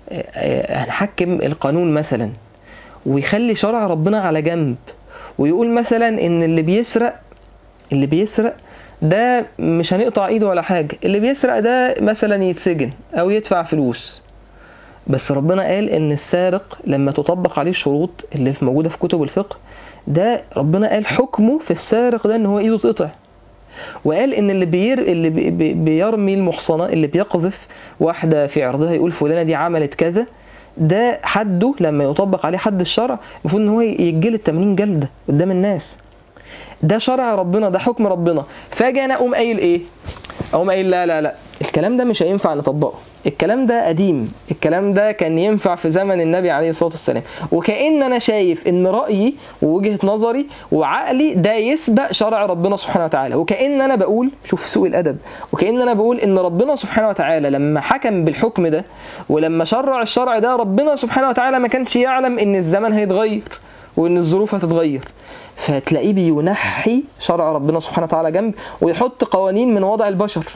آآ هنحكم القانون مثلا، ويخلي شرع ربنا على جنب، ويقول مثلا إن اللي بيسرق اللي بيسرق ده مش هنقطع ايده ولا حاجة، اللي بيسرق ده مثلا يتسجن او يدفع فلوس. بس ربنا قال ان السارق لما تطبق عليه الشروط اللي موجودة في كتب الفقه ده، ربنا قال حكمه في السارق ده ان هو ايده تقطع. وقال ان اللي بير اللي بي بيرمي المحصنة، اللي بيقذف واحدة في عرضها يقول فلانة دي عملت كذا، ده حده لما يطبق عليه حد الشرع المفروض ان هو يتجلد ثمانين جلدة قدام الناس. ده شرع ربنا، ده حكم ربنا. فاجي انا اقوم قايل ايه؟ اقوم قايل لا لا لا الكلام ده مش هينفع نطبقه، الكلام ده قديم، الكلام ده كان ينفع في زمن النبي عليه الصلاة والسلام. وكأن انا شايف ان رأيي ووجهة نظري وعقلي ده يسبق شرع ربنا سبحانه وتعالى. وكأن انا بقول، شوف سوء الادب، وكأن انا بقول ان ربنا سبحانه وتعالى لما حكم بالحكم ده ولما شرع الشرع ده، ربنا سبحانه وتعالى ما كانش يعلم ان الزمن هيتغير وان الظروف هتتغير. فتلاقيه بينحي شرع ربنا سبحانه وتعالى جنب ويحط قوانين من وضع البشر،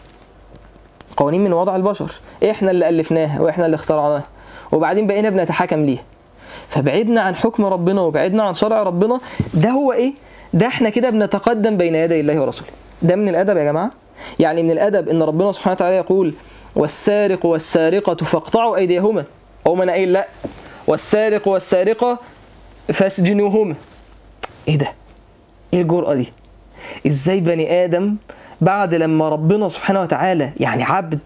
قوانين من وضع البشر احنا اللي ألفناها واحنا اللي اخترعناها، وبعدين بقينا بنتحكم ليها. فبعدنا عن حكم ربنا وبعدنا عن شرع ربنا. ده هو ايه؟ ده احنا كده بنتقدم بين يدي الله ورسوله. ده من الادب يا جماعه. يعني من الادب ان ربنا سبحانه وتعالى يقول والسارق والسارقه فاقطعوا ايديهما، او من قايل لا والسارق والسارقه فاسجنوهما. ايه ده؟ ايه الجرأة دي؟ ازاي بني ادم بعد لما ربنا سبحانه وتعالى يعني عبد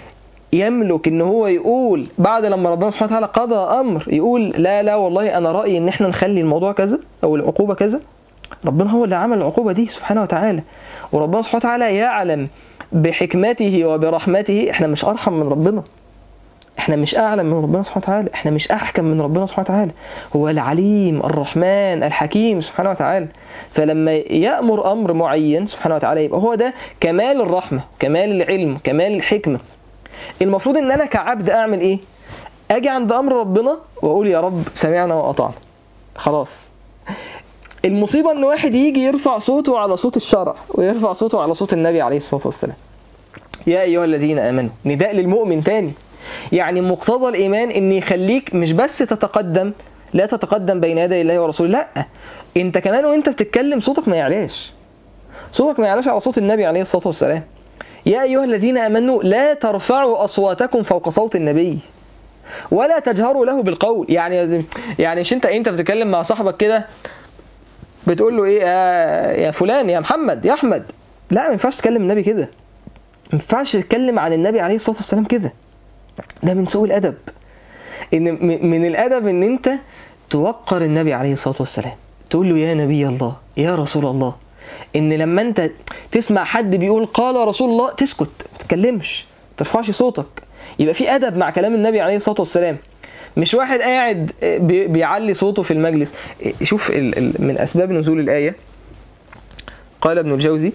يملك ان هو يقول بعد لما ربنا سبحانه وتعالى قضى امر يقول لا لا والله انا رأيي ان احنا نخلي الموضوع كذا او العقوبة كذا؟ ربنا هو اللي عمل العقوبة دي سبحانه وتعالى. وربنا سبحانه وتعالى يعلم بحكمته وبرحمته. احنا مش ارحم من ربنا، احنا مش اعلم من ربنا سبحانه وتعالى، احنا مش احكم من ربنا سبحانه وتعالى. هو العليم الرحمن الحكيم سبحانه وتعالى. فلما يأمر امر معين سبحانه وتعالى يبقى هو ده كمال الرحمة، كمال العلم، كمال الحكمة. المفروض ان انا كعبد اعمل ايه؟ اجي عند امر ربنا واقول يا رب سمعنا واطعنا، خلاص. المصيبة ان واحد يجي يرفع صوته على صوت الشرع ويرفع صوته على صوت النبي عليه الصلاة والسلام. يا ايها الذين امنوا، نداء للمؤمن تاني. يعني مقتضى الإيمان إن يخليك مش بس تتقدم، لا تتقدم بين يدي الله ورسوله، لا أنت كمان وأنت بتتكلم صوتك ما يعلاش، صوتك ما يعلاش على صوت النبي عليه الصلاة والسلام. يا أيها الذين آمنوا لا ترفعوا أصواتكم فوق صوت النبي ولا تجهروا له بالقول. يعني يعني مش أنت أنت بتتكلم مع صاحبك كده بتقول له إيه آه يا فلان يا محمد يا أحمد، لا ما ينفعش تكلم النبي كده، ما ينفعش تتكلم عن النبي عليه الصلاة والسلام كده. ده من سوء الأدب. إن من الأدب إن أنت توقر النبي عليه الصلاة والسلام، تقول له يا نبي الله يا رسول الله. إن لما أنت تسمع حد بيقول قال رسول الله تسكت، ما تتكلمش، ما ترفعش صوتك، يبقى في أدب مع كلام النبي عليه الصلاة والسلام. مش واحد قاعد بيعلي صوته في المجلس. شوف من أسباب نزول الآية قال ابن الجوزي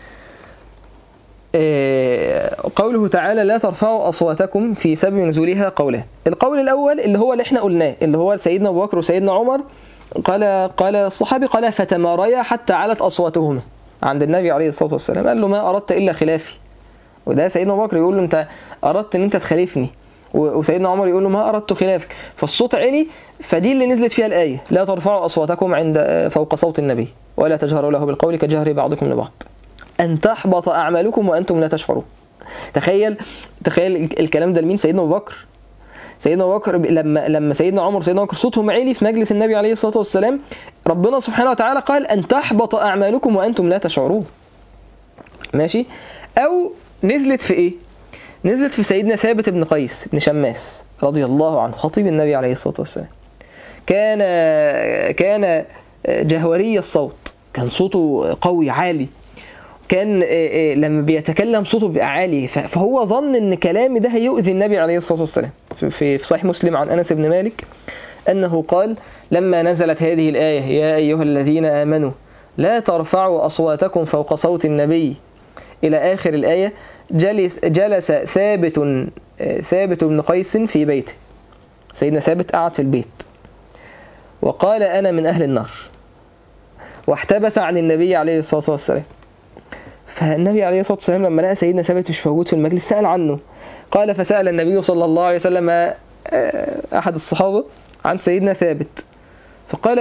قوله تعالى لا ترفعوا أصواتكم في سبب نزولها قولان. القول الأول اللي هو اللي احنا قلناه، اللي هو سيدنا أبو بكر وسيدنا عمر، قال قال الصحابي قال فتماريا حتى علت أصواتهما عند النبي عليه الصلاة والسلام، قال له ما أردت إلا خلافي. وده سيدنا أبو بكر يقول له أنت أردت أن أنت تخالفني، وسيدنا عمر يقول له ما أردت خلافك. فالصوت عالي، فدي اللي نزلت فيها الآية لا ترفعوا أصواتكم عند فوق صوت النبي ولا تجهروا له بالقول كجهر بعضكم لبعض أن تحبط أعمالكم وأنتم لا تشعرون. تخيل تخيل الكلام ده لمين؟ سيدنا أبو بكر. سيدنا أبو بكر لما لما سيدنا عمر وسيدنا أبو بكر صوتهم عالي في مجلس النبي عليه الصلاة والسلام، ربنا سبحانه وتعالى قال أن تحبط أعمالكم وأنتم لا تشعرون. ماشي. أو نزلت في إيه؟ نزلت في سيدنا ثابت بن قيس بن شماس رضي الله عنه خطيب النبي عليه الصلاة والسلام. كان كان جهوري الصوت، كان صوته قوي عالي، كان لما بيتكلم صوته بيبقى عالي، فهو ظن ان كلامي ده هيؤذي النبي عليه الصلاة والسلام. في صحيح مسلم عن أنس بن مالك أنه قال لما نزلت هذه الآية يا أيها الذين آمنوا لا ترفعوا أصواتكم فوق صوت النبي إلى آخر الآية، جلس, جلس ثابت ثابت بن قيس في بيته. سيدنا ثابت قعد في البيت وقال أنا من أهل النار، واحتبس عن النبي عليه الصلاة والسلام. فالنبي عليه الصلاة والسلام لما لقى سيدنا ثابت مش موجود في المجلس سأل عنه. قال فسأل النبي صلى الله عليه وسلم أحد الصحابة عن سيدنا ثابت، فقال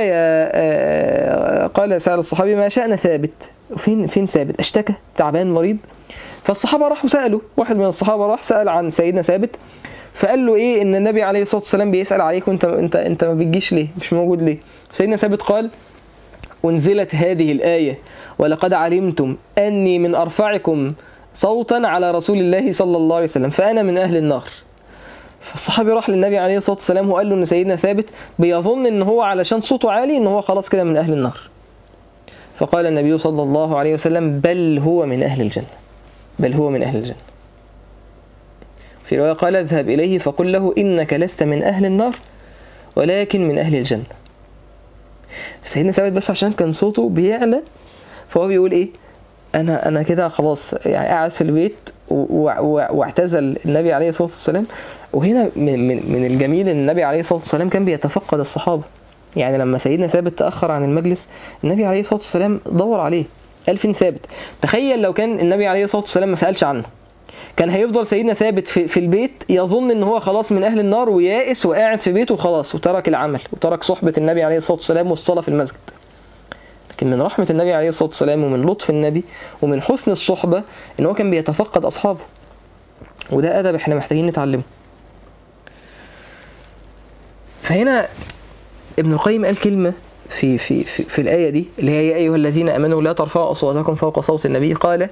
يا قال سأل الصحابي ما شأن ثابت، فين فين ثابت، اشتكى تعبان مريض؟ فالصحابة راحوا سألوا، واحد من الصحابة راح سأل عن سيدنا ثابت، فقال له ايه ان النبي عليه الصلاة والسلام بيسأل عليك وانت انت انت ما بتجيش ليه، مش موجود ليه؟ سيدنا ثابت قال أنزلت هذه الآية ولقد علمتم أني من أرفعكم صوتا على رسول الله صلى الله عليه وسلم فأنا من أهل النار. فالصحابي راح للنبي عليه الصلاة والسلام وقال له ان سيدنا ثابت بيظن ان هو علشان صوته عالي ان هو خلاص كده من أهل النار. فقال النبي صلى الله عليه وسلم بل هو من أهل الجنة، بل هو من أهل الجنة. في رواية قال اذهب إليه فقل له إنك لست من أهل النار ولكن من أهل الجنة. سيدنا ثابت بس عشان كان صوته بيعلى فهو بيقول إيه، أنا أنا كده خلاص يعني قاعد في البيت واعتزل النبي عليه الصلاة والسلام. وهنا من, من, من الجميل أن النبي عليه الصلاة والسلام كان بيتفقد الصحابة. يعني لما سيدنا ثابت تأخر عن المجلس النبي عليه الصلاة والسلام دور عليه قال فين ثابت. تخيل لو كان النبي عليه الصلاة والسلام ما سألش عنه، كان هيفضل سيدنا ثابت في, في البيت يظن ان هو خلاص من اهل النار ويائس وقاعد في بيته وخلاص وترك العمل وترك صحبة النبي عليه الصلاة والسلام والصلاة في المسجد. لكن من رحمة النبي عليه الصلاة والسلام ومن لطف النبي ومن حسن الصحبة ان هو كان بيتفقد اصحابه، وده ادب احنا محتاجين نتعلمه. فهنا ابن القيم قال كلمة في, في, في, في الآية دي اللي هي يا أيها الذين أمنوا لا ترفعوا أصواتكم فوق صوت النبي. قال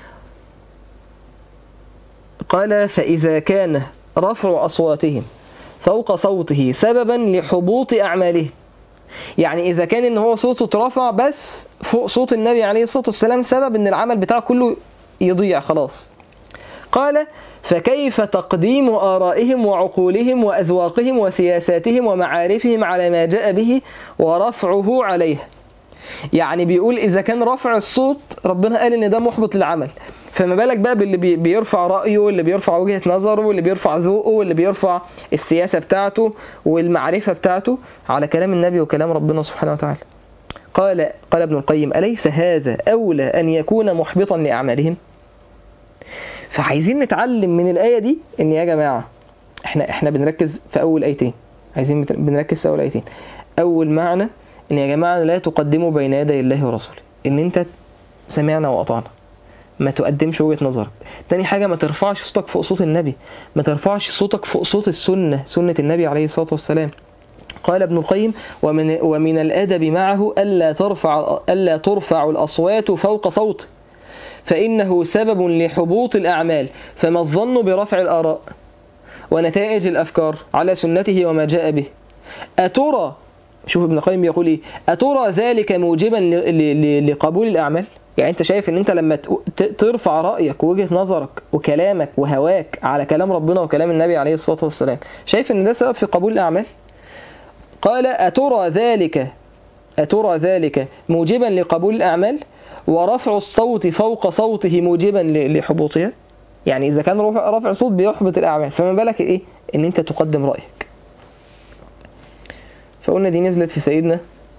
قال فإذا كان رفع أصواتهم فوق صوته سببا لحبوط أعمالهم، يعني إذا كان إن هو صوته اترفع بس فوق صوت النبي عليه الصلاة والسلام سبب إن العمل بتاعه كله يضيع خلاص. قال فكيف تقديم آرائهم وعقولهم وأذواقهم وسياساتهم ومعارفهم على ما جاء به ورفعه عليه. يعني بيقول إذا كان رفع الصوت ربنا قال إن ده محبط للعمل، فما بالك بقى باللي بيرفع رأيه واللي بيرفع وجهة نظره واللي بيرفع ذوقه واللي بيرفع السياسة بتاعته والمعرفة بتاعته على كلام النبي وكلام ربنا سبحانه وتعالى. قال قال ابن القيم أليس هذا أولى أن يكون محبطا لأعمالهم؟ فعايزين نتعلم من الآية دي إن يا جماعة إحنا إحنا بنركز في أول آيتين، عايزين بنركز في أول آيتين. أول معنى إن يا جماعة لا تقدموا بين يدي الله ورسوله، إن أنت سمعنا وأطعنا، ما تقدمش وجهة نظرك. تاني حاجة ما ترفعش صوتك فوق صوت النبي، ما ترفعش صوتك فوق صوت السنة، سنة النبي عليه الصلاة والسلام. قال ابن القيم ومن, ومن الأدب معه ألا ترفع, ألا ترفع الأصوات فوق صوته فإنه سبب لحبوط الأعمال، فما الظن برفع الآراء ونتائج الأفكار على سنته وما جاء به؟ أترى، شوف ابن القيم يقول إيه، أترى ذلك موجبا لقبول الأعمال؟ يعني أنت شايف أن أنت لما ترفع رأيك ووجهة نظرك وكلامك وهواك على كلام ربنا وكلام النبي عليه الصلاة والسلام، شايف أن ده سبب في قبول الأعمال؟ قال أترى ذلك أترى ذلك موجبا لقبول الأعمال ورفع الصوت فوق صوته موجبا لحبوطها؟ يعني إذا كان رفع, رفع صوت بيحبط الأعمال، فما بالك إيه أن أنت تقدم رأيك. فقلنا دي نزلت في سيدنا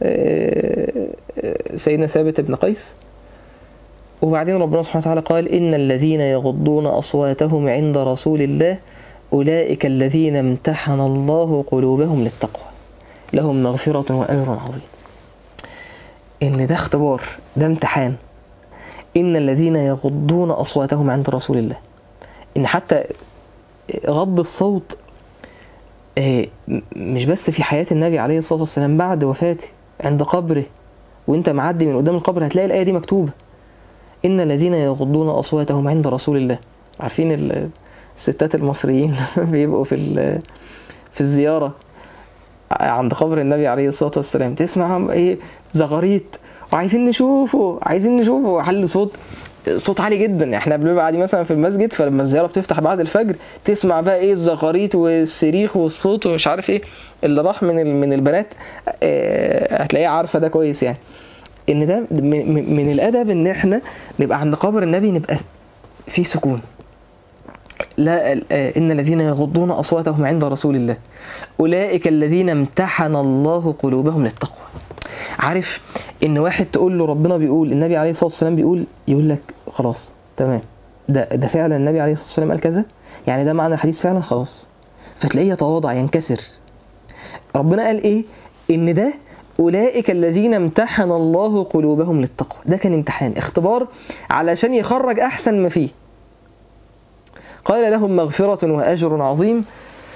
سيدنا ثابت بن قيس. وبعدين ربنا سبحانه وتعالى قال إن الذين يغضون أصواتهم عند رسول الله أولئك الذين امتحن الله قلوبهم للتقوى لهم مغفرة وأجر عظيم. إن ده اختبار، ده امتحان. إن الذين يغضون أصواتهم عند رسول الله، إن حتى غض الصوت مش بس في حياة النبي عليه الصلاة والسلام، بعد وفاته عند قبره وانت معدي من قدام القبر هتلاقي الآية دي مكتوبة، إن الذين يغضون أصواتهم عند رسول الله. عارفين الستات المصريين بيبقوا في في الزيارة عند قبر النبي عليه الصلاة والسلام، تسمع ايه زغاريت وعايزين نشوفه عايزين نشوفه حل صوت صوت عالي جدا. احنا بنبقى قاعدين مثلا في المسجد، فلما الزيارة بتفتح بعد الفجر تسمع بقى ايه الزغاريت والصريخ والصوت ومش عارف ايه. اللي راح من من البنات اه هتلاقيه عارفة ده كويس يعني، ان ده من, من الادب ان احنا نبقى عند قبر النبي نبقى في سكون. لا إن الذين يغضون أصواتهم عند رسول الله أولئك الذين امتحن الله قلوبهم للتقوى. عارف إن واحد تقول له ربنا بيقول، النبي عليه الصلاة والسلام بيقول، يقول لك خلاص تمام، ده ده فعلا النبي عليه الصلاة والسلام قال كذا، يعني ده معنى الحديث فعلا، خلاص. فتلاقيه يتواضع ينكسر. ربنا قال إيه؟ إن ده أولئك الذين امتحن الله قلوبهم للتقوى. ده كان امتحان، اختبار علشان يخرج أحسن ما فيه. قال لهم مغفرة وأجر عظيم.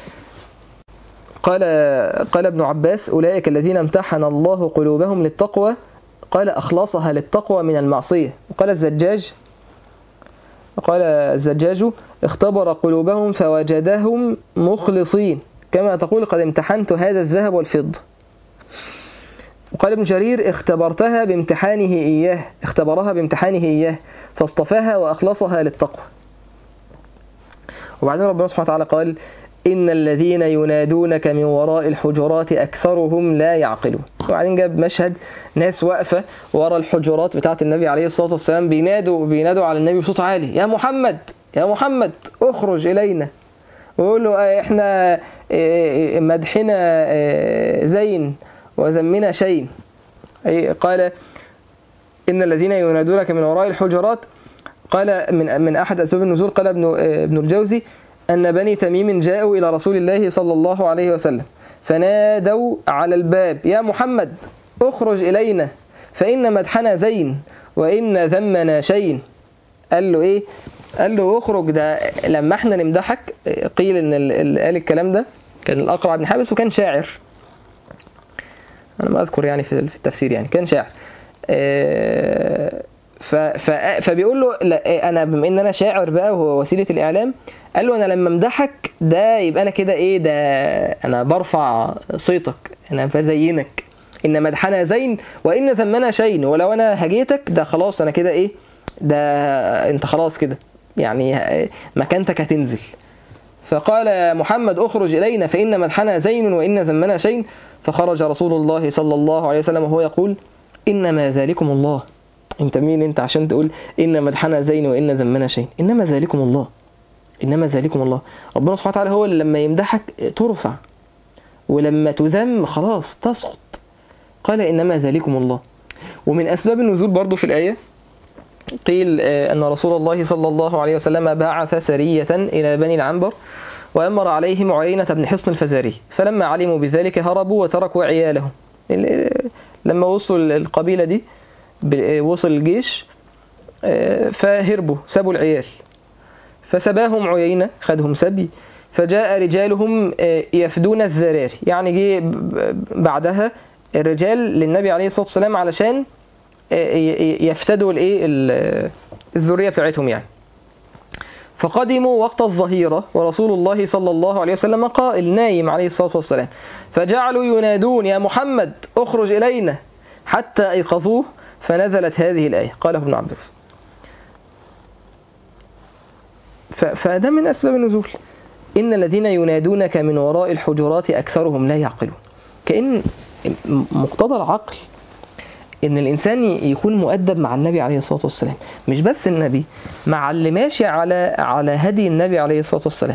قال قال ابن عباس أولئك الذين امتحن الله قلوبهم للتقوى، قال أخلصها للتقوى من المعصية. وقال الزجاج قال الزجاج اختبر قلوبهم فوجدهم مخلصين، كما تقول قد امتحنت هذا الذهب والفضة. وقال ابن جرير اختبرتها بامتحانه إياه اختبرها بامتحانه إياه فاصطفاها وأخلصها للتقوى. وبعدين ربنا سبحانه وتعالى قال إن الذين ينادونك من وراء الحجرات أكثرهم لا يعقلون. وبعدين جاب مشهد ناس واقفة وراء الحجرات بتاعة النبي عليه الصلاة والسلام بينادوا بينادوا على النبي بصوت عالي، يا محمد يا محمد اخرج إلينا. ويقول له احنا مدحنا زين وذمنا شيء. قال إن الذين ينادونك من وراء الحجرات، قال من من أحد أسباب النزول، قال ابن ابن الجوزي أن بني تميم جاءوا إلى رسول الله صلى الله عليه وسلم فنادوا على الباب يا محمد اخرج إلينا فإن مدحنا زين وإن ذمنا شيء. قال له إيه؟ قال له اخرج، ده لما احنا نمدحك. قيل إن اللي قال الكلام ده كان الأقرع بن حابس وكان شاعر، أنا ما أذكر يعني في التفسير، يعني كان شاعر. فبيقول له لا انا بما ان انا شاعر بقى وهو وسيله الاعلام، قال له انا لما امدحك ده يبقى انا كده ايه، ده انا برفع صيتك، انا بزينك، ان مدحنا زين وان ذمنا شيء، ولو انا هجيتك ده خلاص انا كده ايه، ده انت خلاص كده يعني مكانتك هتنزل. فقال محمد اخرج الينا فان مدحنا زين وان ذمنا شيء. فخرج رسول الله صلى الله عليه وسلم وهو يقول انما ذلكم الله. انت مين انت عشان تقول ان مدحنا زين وان ذمنا شيء؟ انما ذلكم الله، انما ذلكم الله. ربنا سبحانه وتعالى هو اللي لما يمدحك ترفع، ولما تذم خلاص تسقط. قال انما ذلكم الله. ومن اسباب النزول برضو في الايه قيل ان رسول الله صلى الله عليه وسلم بعث سريه الى بني العنبر وامر عليهم عيينة بن حصن الفزاري، فلما علموا بذلك هربوا وتركوا عيالهم. لما وصلوا القبيله دي وصل الجيش فهربوا سابوا العيال، فسباهم عيينة خدهم سبي، فجاء رجالهم يفدون الذراري، يعني جه بعدها الرجال للنبي عليه الصلاة والسلام علشان يفتدوا الايه الذرية بتاعتهم يعني. فقدموا وقت الظهيرة ورسول الله صلى الله عليه وسلم قائل نايم عليه الصلاة والسلام، فجعلوا ينادون يا محمد اخرج إلينا حتى أيقظوه، فنزلت هذه الآية. قاله ابن عباس. فده من أسباب النزول، إن الذين ينادونك من وراء الحجرات أكثرهم لا يعقلون. كأن مقتضى العقل إن الإنسان يكون مؤدب مع النبي عليه الصلاة والسلام، مش بس النبي، مع اللي ماشي على على هدي النبي عليه الصلاة والسلام.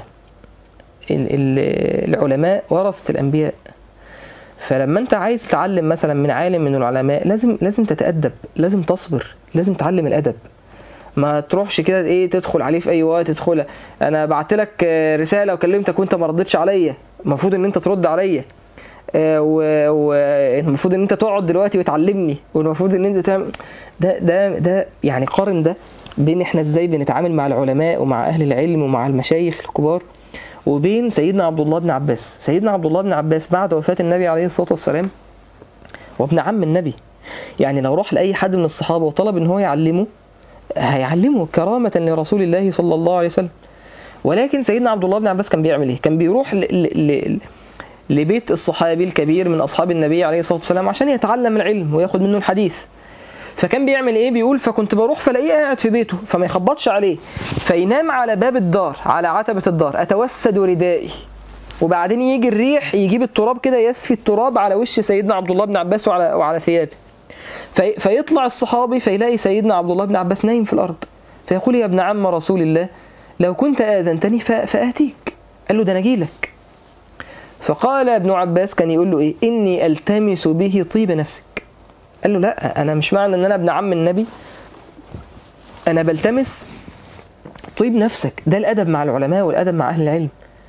العلماء ورثة الأنبياء، فلما انت عايز تتعلم مثلا من عالم من العلماء لازم لازم تتأدب، لازم تصبر، لازم تعلم الأدب. ما تروحش كده ايه تدخل عليه في اي وقت تدخل، انا بعت لك رسالة وكلمتك وانت ما ردتش عليا، المفروض ان انت ترد عليا، والمفروض ان انت تقعد دلوقتي وتعلمني، والمفروض ان انت تعمل ده ده ده يعني قارن ده بين احنا ازاي بنتعامل مع العلماء ومع اهل العلم ومع المشايخ الكبار، وبين سيدنا عبد الله بن عباس. سيدنا عبد الله بن عباس بعد وفاة النبي عليه الصلاة والسلام وابن عم النبي. يعني لو راح لأي حد من الصحابة وطلب ان هو يعلمه هيعلمه كرامة لرسول الله صلى الله عليه وسلم. ولكن سيدنا عبد الله بن عباس كان بيعمل ايه؟ كان بيروح ل... ل... ل... لبيت الصحابي الكبير من أصحاب النبي عليه الصلاة والسلام عشان يتعلم العلم وياخد منه الحديث. فكان بيعمل ايه؟ بيقول فكنت بروح فلاقيه قاعد في بيته فما يخبطش عليه، فينام على باب الدار على عتبة الدار، أتوسد ردائي، وبعدين يجي الريح يجيب التراب كده يسفي التراب على وش سيدنا عبد الله بن عباس وعلى, وعلى ثيابه. في... فيطلع الصحابي فيلاقي سيدنا عبد الله بن عباس نايم في الأرض، فيقول يا ابن عم رسول الله لو كنت آذنتني ف... فآتيك. قال له ده أنا أجيلك. فقال ابن عباس كان يقول له إيه؟ إني ألتمس به طيب نفسك. قال له لا، أنا مش معنى أن أنا ابن عم النبي أنا بلتمس طيب نفسك. ده الأدب مع العلماء والأدب مع أهل العلم.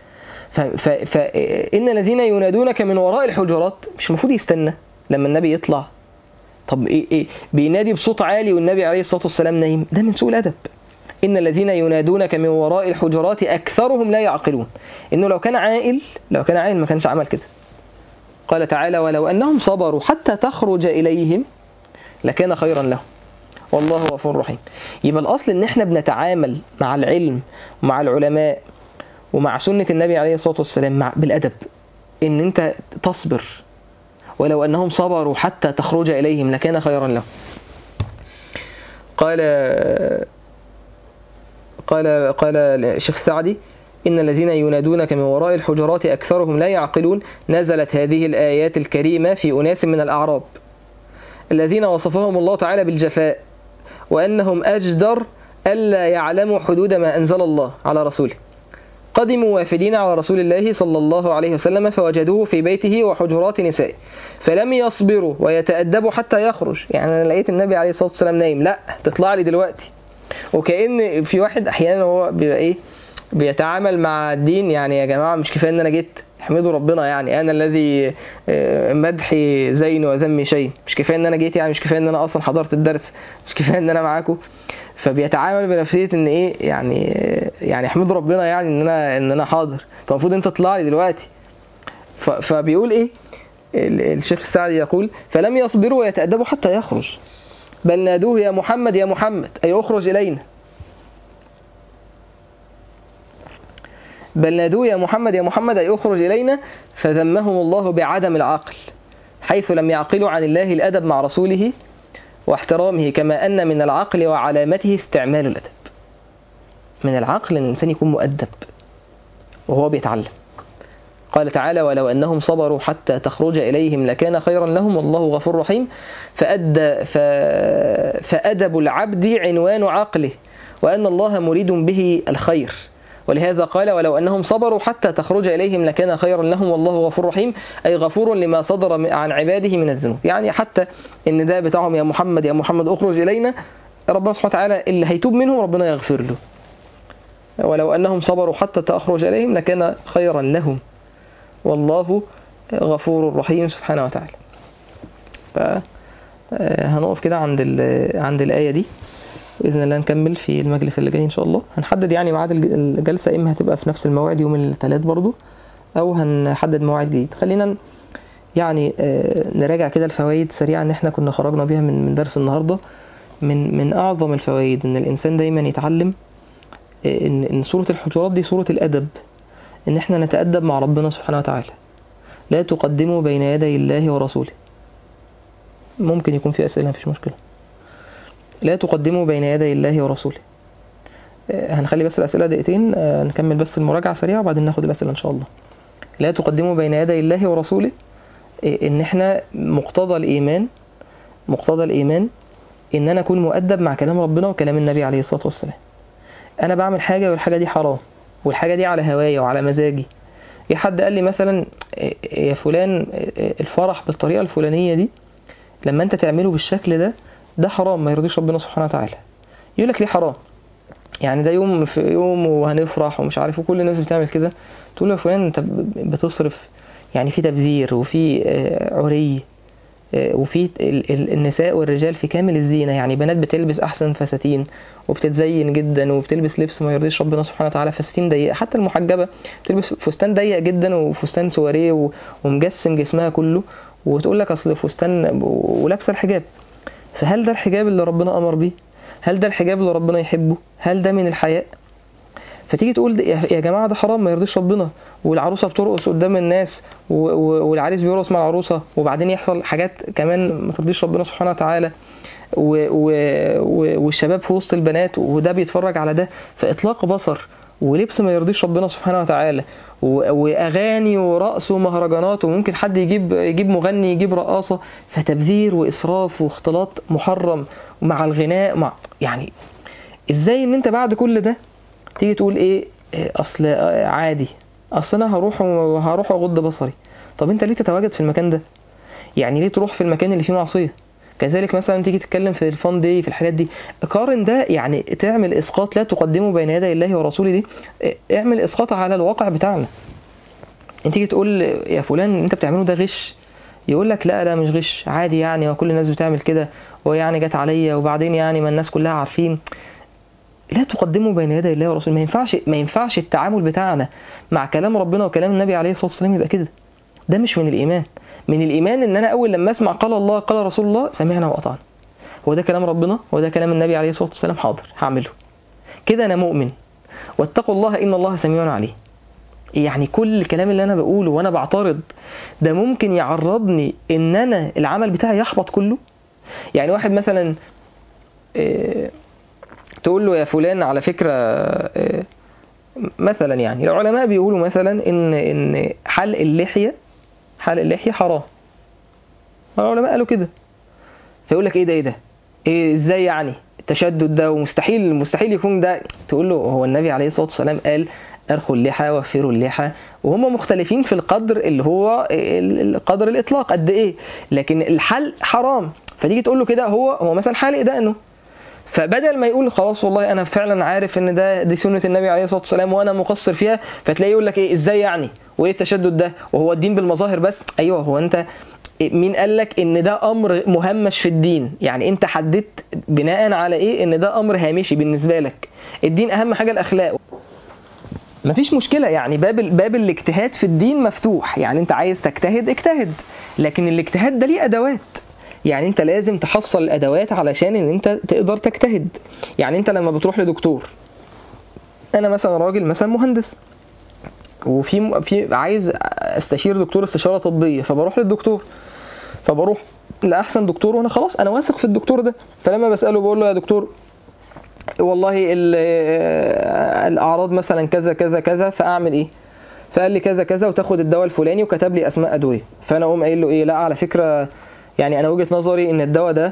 فإن الذين ينادونك من وراء الحجرات مش المفروض يستنى لما النبي يطلع. طب إيه إيه بينادي بصوت عالي والنبي عليه الصلاة والسلام نايم؟ ده من سوء الأدب. إن الذين ينادونك من وراء الحجرات أكثرهم لا يعقلون. إنه لو كان عاقل لو كان عاقل ما كانش عمل كده. قال تعالى ولو أنهم صبروا حتى تخرج إليهم لكان خيرا لهم والله غفور رحيم. يبقى الأصل إن إحنا بنتعامل مع العلم ومع العلماء ومع سنة النبي عليه الصلاة والسلام مع بالأدب، إن أنت تصبر. ولو أنهم صبروا حتى تخرج إليهم لكان خيرا لهم. قال قال قال الشيخ السعدي إن الذين ينادونك من وراء الحجرات أكثرهم لا يعقلون. نزلت هذه الآيات الكريمة في أناس من الأعراب الذين وصفهم الله تعالى بالجفاء وأنهم أجدر ألا يعلموا حدود ما أنزل الله على رسوله. قدموا وافدين على رسول الله صلى الله عليه وسلم فوجدوه في بيته وحجرات نسائه فلم يصبروا ويتأدبوا حتى يخرج. يعني أنا لقيت النبي عليه الصلاة والسلام نايم، لا تطلع لي دلوقتي. وكأن في واحد أحيانا هو بيبقى إيه بيتعامل مع الدين، يعني يا جماعة مش كفاية أن أنا جيت احمدوا ربنا، يعني أنا الذي مدحي زين وذمي شيء، مش كفاية أن أنا جيت، يعني مش كفاية أن أنا أصلا حضرت الدرس، مش كفاية أن أنا معاكم. فبيتعامل بنفسية ان ايه يعني يعني احمد ربنا يعني ان انا ان انا حاضر، طب المفروض انت تطلع لي دلوقتي. فبيقول ايه الشيخ السعدي يقول فلم يصبروا ويتأدبوا حتى يخرج بل نادوه يا محمد يا محمد أي أخرج إلينا. بل نادوه يا محمد يا محمد أي أخرج إلينا فذمهم الله بعدم العقل حيث لم يعقلوا عن الله الأدب مع رسوله واحترامه، كما أن من العقل وعلامته استعمال الأدب. من العقل أن الإنسان يكون مؤدب وهو بيتعلم. قال تعالى ولو أنهم صبروا حتى تخرج إليهم لكان خيرا لهم والله غفور رحيم. فأدى ف... فأدب العبد عنوان عقله وأن الله مريد به الخير، ولهذا قال ولو أنهم صبروا حتى تخرج إليهم لكان خيرا لهم والله غفور رحيم، أي غفور لما صدر عن عباده من الذنوب. يعني حتى إن ده بتاعهم يا محمد يا محمد أخرج إلينا، ربنا سبحانه وتعالى اللي هيتوب منه ربنا يغفر له. ولو أنهم صبروا حتى تخرج إليهم لكان خيرا لهم والله غفور رحيم سبحانه وتعالى. فهنقف كده عند عند الآية دي بإذن الله، نكمل في المجلس اللي جاي إن شاء الله. هنحدد يعني ميعاد الجلسة، إما هتبقى في نفس الموعد يوم الثلاث برضو أو هنحدد موعد جديد. خلينا يعني نراجع كده الفوائد سريعا إن إحنا كنا خرجنا بيها من من درس النهاردة. من من أعظم الفوائد إن الإنسان دايما يتعلم إن إن سورة الحجرات دي سورة الأدب، إن إحنا نتأدب مع ربنا سبحانه وتعالى. لا تقدموا بين يدي الله ورسوله. ممكن يكون في أسئلة، مفيش مشكلة. لا تقدموا بين يدي الله ورسوله. هنخلي بس الأسئلة دقيقتين، نكمل بس المراجعة سريعة وبعدين ناخد الأسئلة إن شاء الله. لا تقدموا بين يدي الله ورسوله، إن إحنا مقتضى الإيمان مقتضى الإيمان إن أنا أكون مؤدب مع كلام ربنا وكلام النبي عليه الصلاة والسلام. أنا بعمل حاجة والحاجة دي حرام والحاجة دي على هواية وعلى مزاجي. في حد قال لي مثلا يا فلان الفرح بالطريقة الفلانية دي لما أنت تعمله بالشكل ده ده حرام ما يرضيش ربنا سبحانه وتعالى. يقول لك ليه حرام؟ يعني ده يوم في يوم وهنفرح ومش عارف وكل الناس بتعمل كده. تقول له يا فلان انت بتصرف، يعني في تبذير وفي عري وفي النساء والرجال في كامل الزينة. يعني بنات بتلبس أحسن فساتين وبتتزين جدا وبتلبس لبس ما يرضيش ربنا سبحانه وتعالى، فساتين ضيقة. حتى المحجبة بتلبس فستان ضيق جدا وفستان سواريه ومجسم جسمها كله وتقول لك اصل فستان ولابسه الحجاب، فهل ده الحجاب اللي ربنا امر بيه؟ هل ده الحجاب اللي ربنا يحبه؟ هل ده من الحياء؟ فتيجي تقول يا جماعه ده حرام ما يرضيش ربنا، والعروسه بترقص قدام الناس والعريس بيرقص مع العروسه، وبعدين يحصل حاجات كمان ما ترضيش ربنا سبحانه وتعالى، والشباب في وسط البنات وده بيتفرج على ده، فاطلاق بصر ولبس ما يرضيش ربنا سبحانه وتعالى، واغاني ورقص ومهرجانات، وممكن حد يجيب يجيب مغني يجيب رقاصه، فتبذير واسراف واختلاط محرم مع الغناء مع يعني ازاي ان انت بعد كل ده تيجي تقول ايه اصل عادي، اصل انا هروح وهروح اغض بصري. طب انت ليه تتواجد في المكان ده؟ يعني ليه تروح في المكان اللي فيه معصيه؟ كذلك مثلا تيجي تتكلم في الفان دي في الحاجات دي، قارن ده، يعني تعمل اسقاط لا تقدمه بين يدي الله ورسوله دي، اعمل اسقاط على الواقع بتاعنا. انت تيجي تقول يا فلان انت بتعمله ده غش، يقول لك لا لا مش غش، عادي يعني وكل الناس بتعمل كده، ويعني جت عليا وبعدين يعني ما الناس كلها عارفين. لا تقدموا بين يدي الله ورسوله. ما ينفعش ما ينفعش التعامل بتاعنا مع كلام ربنا وكلام النبي عليه الصلاه والسلام يبقى كده. ده مش من الايمان. من الايمان ان انا اول لما اسمع قال الله قال رسول الله سمعنا واطعنا، هو ده كلام ربنا هو ده كلام النبي عليه الصلاه والسلام، حاضر هعمله كده انا مؤمن. واتقوا الله ان الله سميع عليم. يعني كل الكلام اللي انا بقوله وانا بعترض ده ممكن يعرضني ان انا العمل بتاعي يحبط كله. يعني واحد مثلا إيه تقول له يا فلان على فكرة إيه مثلا، يعني العلماء بيقولوا مثلا ان ان حلق اللحية حلق اللحية حرام، العلماء قالوا كده، فيقول لك ايه ده ايه ده ايه ازاي يعني التشدد ده ومستحيل مستحيل يكون ده. تقول له هو النبي عليه الصلاة والسلام قال ارخوا اللحى وفروا اللحى، وهم مختلفين في القدر اللي هو قدر الاطلاق قد ايه، لكن الحلق حرام. فتيجي تقول له كده هو هو مثلا حالق دقنه، فبدل ما يقول خلاص والله انا فعلا عارف ان ده دي سنة النبي عليه الصلاة والسلام وانا مقصر فيها، فتلاقيه يقول لك ايه ازاي يعني وايه التشدد ده وهو الدين بالمظاهر بس. ايوه هو انت مين قال لك ان ده امر مهمش في الدين؟ يعني انت حددت بناء على ايه ان ده امر هامشي بالنسبة لك؟ الدين اهم حاجة الاخلاق. مفيش مشكلة، يعني باب باب الاجتهاد في الدين مفتوح، يعني انت عايز تجتهد اجتهد، لكن الاجتهاد ده ليه ادوات، يعني انت لازم تحصل الادوات علشان ان انت تقدر تجتهد. يعني انت لما بتروح لدكتور، انا مثلا راجل مثلا مهندس وفي في عايز استشير دكتور استشارة طبية، فبروح للدكتور، فبروح لاحسن دكتور وانا خلاص انا واثق في الدكتور ده، فلما بسأله بقول له يا دكتور والله الاعراض مثلا كذا كذا كذا فاعمل ايه؟ فقال لي كذا كذا وتاخد الدواء الفلاني وكتب لي اسماء ادويه. فانا اقوم قايل له ايه؟ لا على فكره يعني انا وجهه نظري ان الدواء ده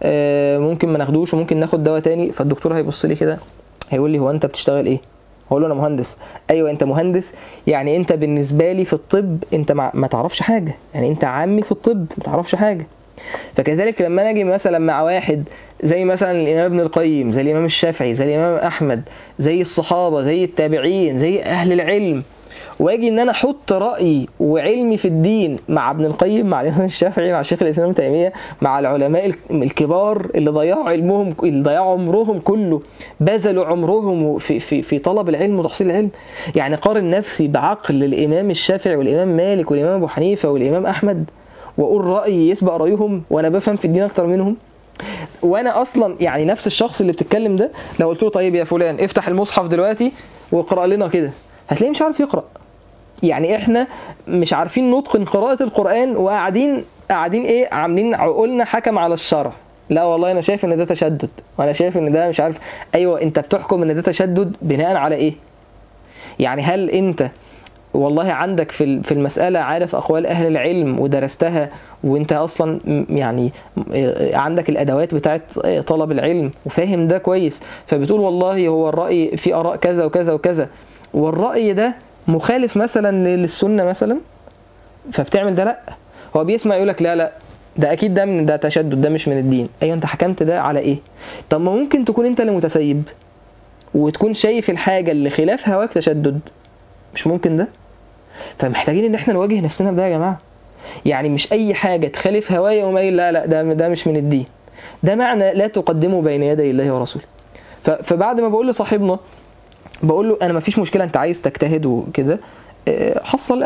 ممكن ما ناخدوش وممكن ناخد دواء تاني. فالدكتور هيبص لي كده هيقول لي هو انت بتشتغل ايه؟ هقول له انا مهندس. ايوه انت مهندس، يعني انت بالنسبه لي في الطب انت ما تعرفش حاجه، يعني انت عامي في الطب ما تعرفش حاجه. فكذلك لما انا اجي مثلا مع واحد زي مثلا الامام ابن القيم، زي الامام الشافعي، زي الامام احمد، زي الصحابه، زي التابعين، زي اهل العلم، واجي ان انا احط رايي وعلمي في الدين مع ابن القيم، مع الامام الشافعي، مع شيخ الاسلام ابن تيميه، مع العلماء الكبار اللي ضيعوا علمهم اللي ضيعوا عمرهم كله، بذلوا عمرهم في في في طلب العلم وتحصيل العلم. يعني قارن نفسي بعقل الامام الشافعي والامام مالك والامام ابو حنيفه والامام احمد، واقول رايي يسبق رايهم وانا بفهم في الدين اكتر منهم. وانا اصلا يعني نفس الشخص اللي بتتكلم ده لو قلت له طيب يا فلان افتح المصحف دلوقتي واقرا لنا كده، هتلاقيه مش عارف يقرا. يعني احنا مش عارفين نتقن قراءة القرآن وقاعدين قاعدين ايه عاملين عقولنا حكم على الشرع. لا والله انا شايف ان ده تشدد وانا شايف ان ده مش عارف. ايوه انت بتحكم ان ده تشدد بناء على ايه؟ يعني هل انت والله عندك في في المسألة عارف اقوال اهل العلم ودرستها وانت اصلا يعني عندك الادوات بتاعت طلب العلم وفاهم ده كويس، فبتقول والله هو الرأي في اراء كذا وكذا وكذا والرأي ده مخالف مثلا للسنة مثلا، فبتعمل ده؟ لا، هو بيسمع يقولك لا لا ده اكيد ده من ده تشدد، ده مش من الدين. ايوه انت حكمت ده على ايه؟ طب ما ممكن تكون انت اللي متسيب وتكون شايف الحاجة اللي خلاف هواك تشدد، مش ممكن ده؟ فمحتاجين ان احنا نواجه نفسنا بده يا جماعة. يعني مش اي حاجة تخالف هوايا ومايل لا لا ده ده مش من الدين. ده معنى لا تقدموا بين يدي الله ورسوله. فبعد ما بقول لصاحبنا بقول له انا مفيش مشكلة انت عايز تجتهد وكده، حصل الادوات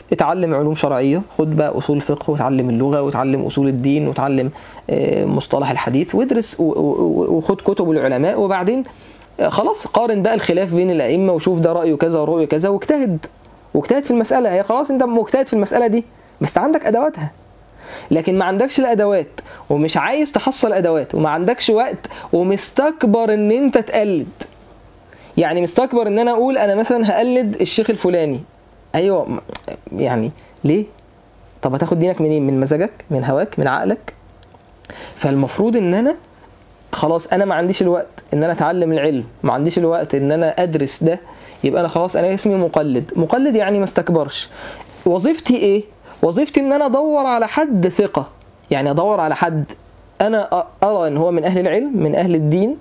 اتعلم علوم شرعية، خد بقى أصول فقه وتعلم اللغة وتعلم أصول الدين وتعلم مصطلح الحديث وادرس وخد كتب العلماء، وبعدين خلاص قارن بقى الخلاف بين الأئمة وشوف ده رأيه كذا ورأيه كذا واجتهد واجتهد في المسألة. هي خلاص انت مجتهد في المسألة دي بس عندك أدواتها. لكن ما عندكش الأدوات ومش عايز تحصل أدوات وما عندكش وقت ومستكبر ان انت تقلد، يعني مستكبر ان انا اقول انا مثلا هقلد الشيخ الفلاني. ايوه يعني ليه؟ طب هتاخد دينك منين؟ من مزاجك؟ من هواك؟ من عقلك؟ فالمفروض ان انا خلاص انا ما عنديش الوقت ان انا اتعلم العلم، ما عنديش الوقت ان انا ادرس ده، يبقى انا خلاص انا اسمي مقلد. مقلد يعني ما استكبرش. وظيفتي ايه؟ وظيفتي ان انا ادور على حد ثقة، يعني ادور على حد انا ارى ان هو من اهل العلم من اهل الدين،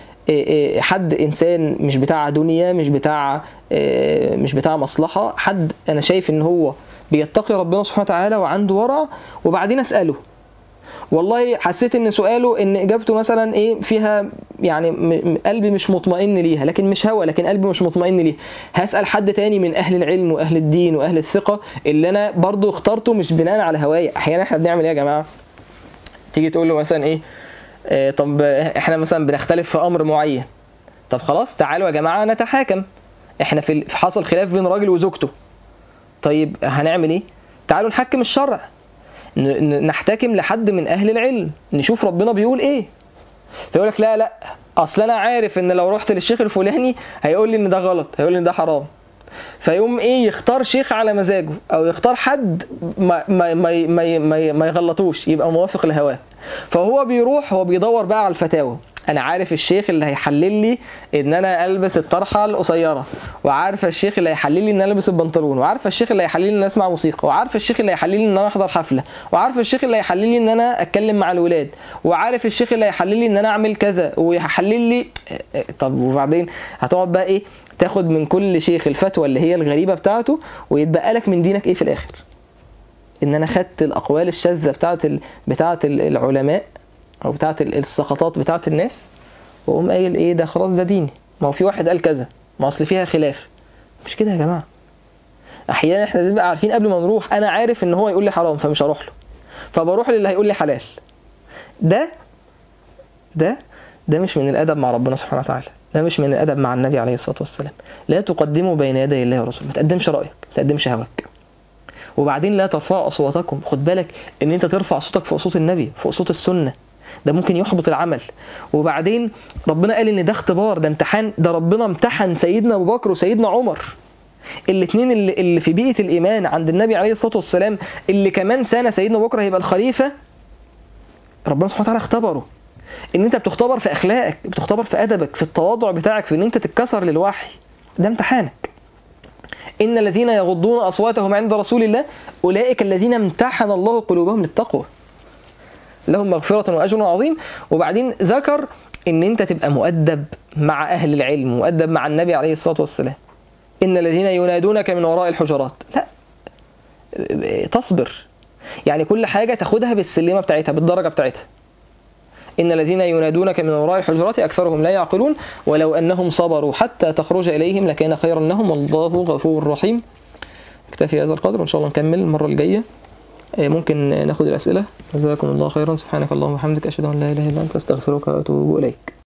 حد انسان مش بتاع دنيا مش بتاع مش بتاع مصلحة، حد انا شايف ان هو بيتقي ربنا سبحانه وتعالى وعنده ورع، وبعدين اسأله. والله حسيت ان سؤاله ان اجابته مثلا ايه فيها يعني قلبي مش مطمئن ليها، لكن مش هوى لكن قلبي مش مطمئن ليه، هسأل حد تاني من اهل العلم واهل الدين واهل الثقة اللي انا برضو اخترته مش بناء على هوايا. احيانا احنا بنعمل ايه يا جماعة؟ تيجي تقول له مثلا ايه اه طب احنا مثلا بنختلف في امر معين، طب خلاص تعالوا يا جماعة نتحاكم، احنا في حصل خلاف بين راجل وزوجته، طيب هنعمل ايه؟ تعالوا نحكم الشرع، نحتكم لحد من اهل العلم نشوف ربنا بيقول ايه. فيقول لك لا لا اصل انا عارف ان لو رحت للشيخ الفلاني هيقول لي ان ده غلط، هيقول لي ان ده حرام، فيقوم ايه يختار شيخ على مزاجه او يختار حد ما ما ما ما, ما, ما يغلطوش يبقى موافق لهواه. فهو بيروح هو بيدور بقى على الفتاوى، انا عارف الشيخ اللي هيحلل لي ان انا البس الطرحه القصيره، وعارف الشيخ اللي هيحلل لي ان انا البس البنطلون، وعارف الشيخ اللي هيحلل لي ان انا اسمع موسيقى، وعارف الشيخ اللي هيحلل لي ان انا احضر حفله، وعارف الشيخ اللي هيحلل لي ان انا اتكلم مع الولاد، وعارف الشيخ اللي هيحلل لي ان انا اعمل كذا ويحلل لي. طب وبعدين هتقعد بقى ايه تاخد من كل شيخ الفتوى اللي هي الغريبه بتاعته، ويتبقى لك من دينك ايه في الاخر؟ ان انا خدت الاقوال الشاذه بتاعه ال... بتاعه العلماء او بتاعه السقطات بتاعه الناس، وقوم قايل ايه ده خلاص ده ديني، ما هو في واحد قال كذا ما اصل فيها خلاف. مش كده يا جماعه. احيانا احنا بنبقى عارفين قبل ما نروح، انا عارف ان هو يقول لي حرام فمش هروح له، فبروح للي هيقول لي حلال. ده ده ده مش من الادب مع ربنا سبحانه وتعالى، ده مش من الادب مع النبي عليه الصلاه والسلام. لا تقدموا بين يدي الله ورسوله، ما تقدمش رايك ما تقدمش هواك. وبعدين لا ترفعوا اصواتكم، خد بالك ان انت ترفع صوتك فوق صوت النبي فوق صوت السنه، ده ممكن يحبط العمل. وبعدين ربنا قال ان ده اختبار، ده امتحان، ده ربنا امتحن سيدنا ابو بكر وسيدنا عمر، الاثنين اللي, اللي في بيئه الايمان عند النبي عليه الصلاه والسلام، اللي كمان سنه سيدنا ابو بكر هيبقى الخليفه. ربنا سبحانه وتعالى اختبره، ان انت بتختبر في اخلاقك، بتختبر في ادبك، في التواضع بتاعك، في ان انت تتكسر للوحي، ده امتحانك. ان الذين يغضون اصواتهم عند رسول الله اولئك الذين امتحن الله قلوبهم للتقوى لهم مغفرة وأجر عظيم. وبعدين ذكر ان انت تبقى مؤدب مع اهل العلم، مؤدب مع النبي عليه الصلاة والسلام. ان الذين ينادونك من وراء الحجرات، لا تصبر، يعني كل حاجة تاخدها بالسلمة بتاعتها بالدرجة بتاعتها. ان الذين ينادونك من وراء الحجرات اكثرهم لا يعقلون ولو انهم صبروا حتى تخرج اليهم لكان خيرا لهم والله غفور رحيم. اكتفي هذا القدر وان شاء الله نكمل المرة الجاية. ممكن ناخد الأسئلة. جزاكم الله خيرا. سبحانك اللهم وبحمدك أشهد أن لا إله إلا أنت أستغفرك وأتوب إليك.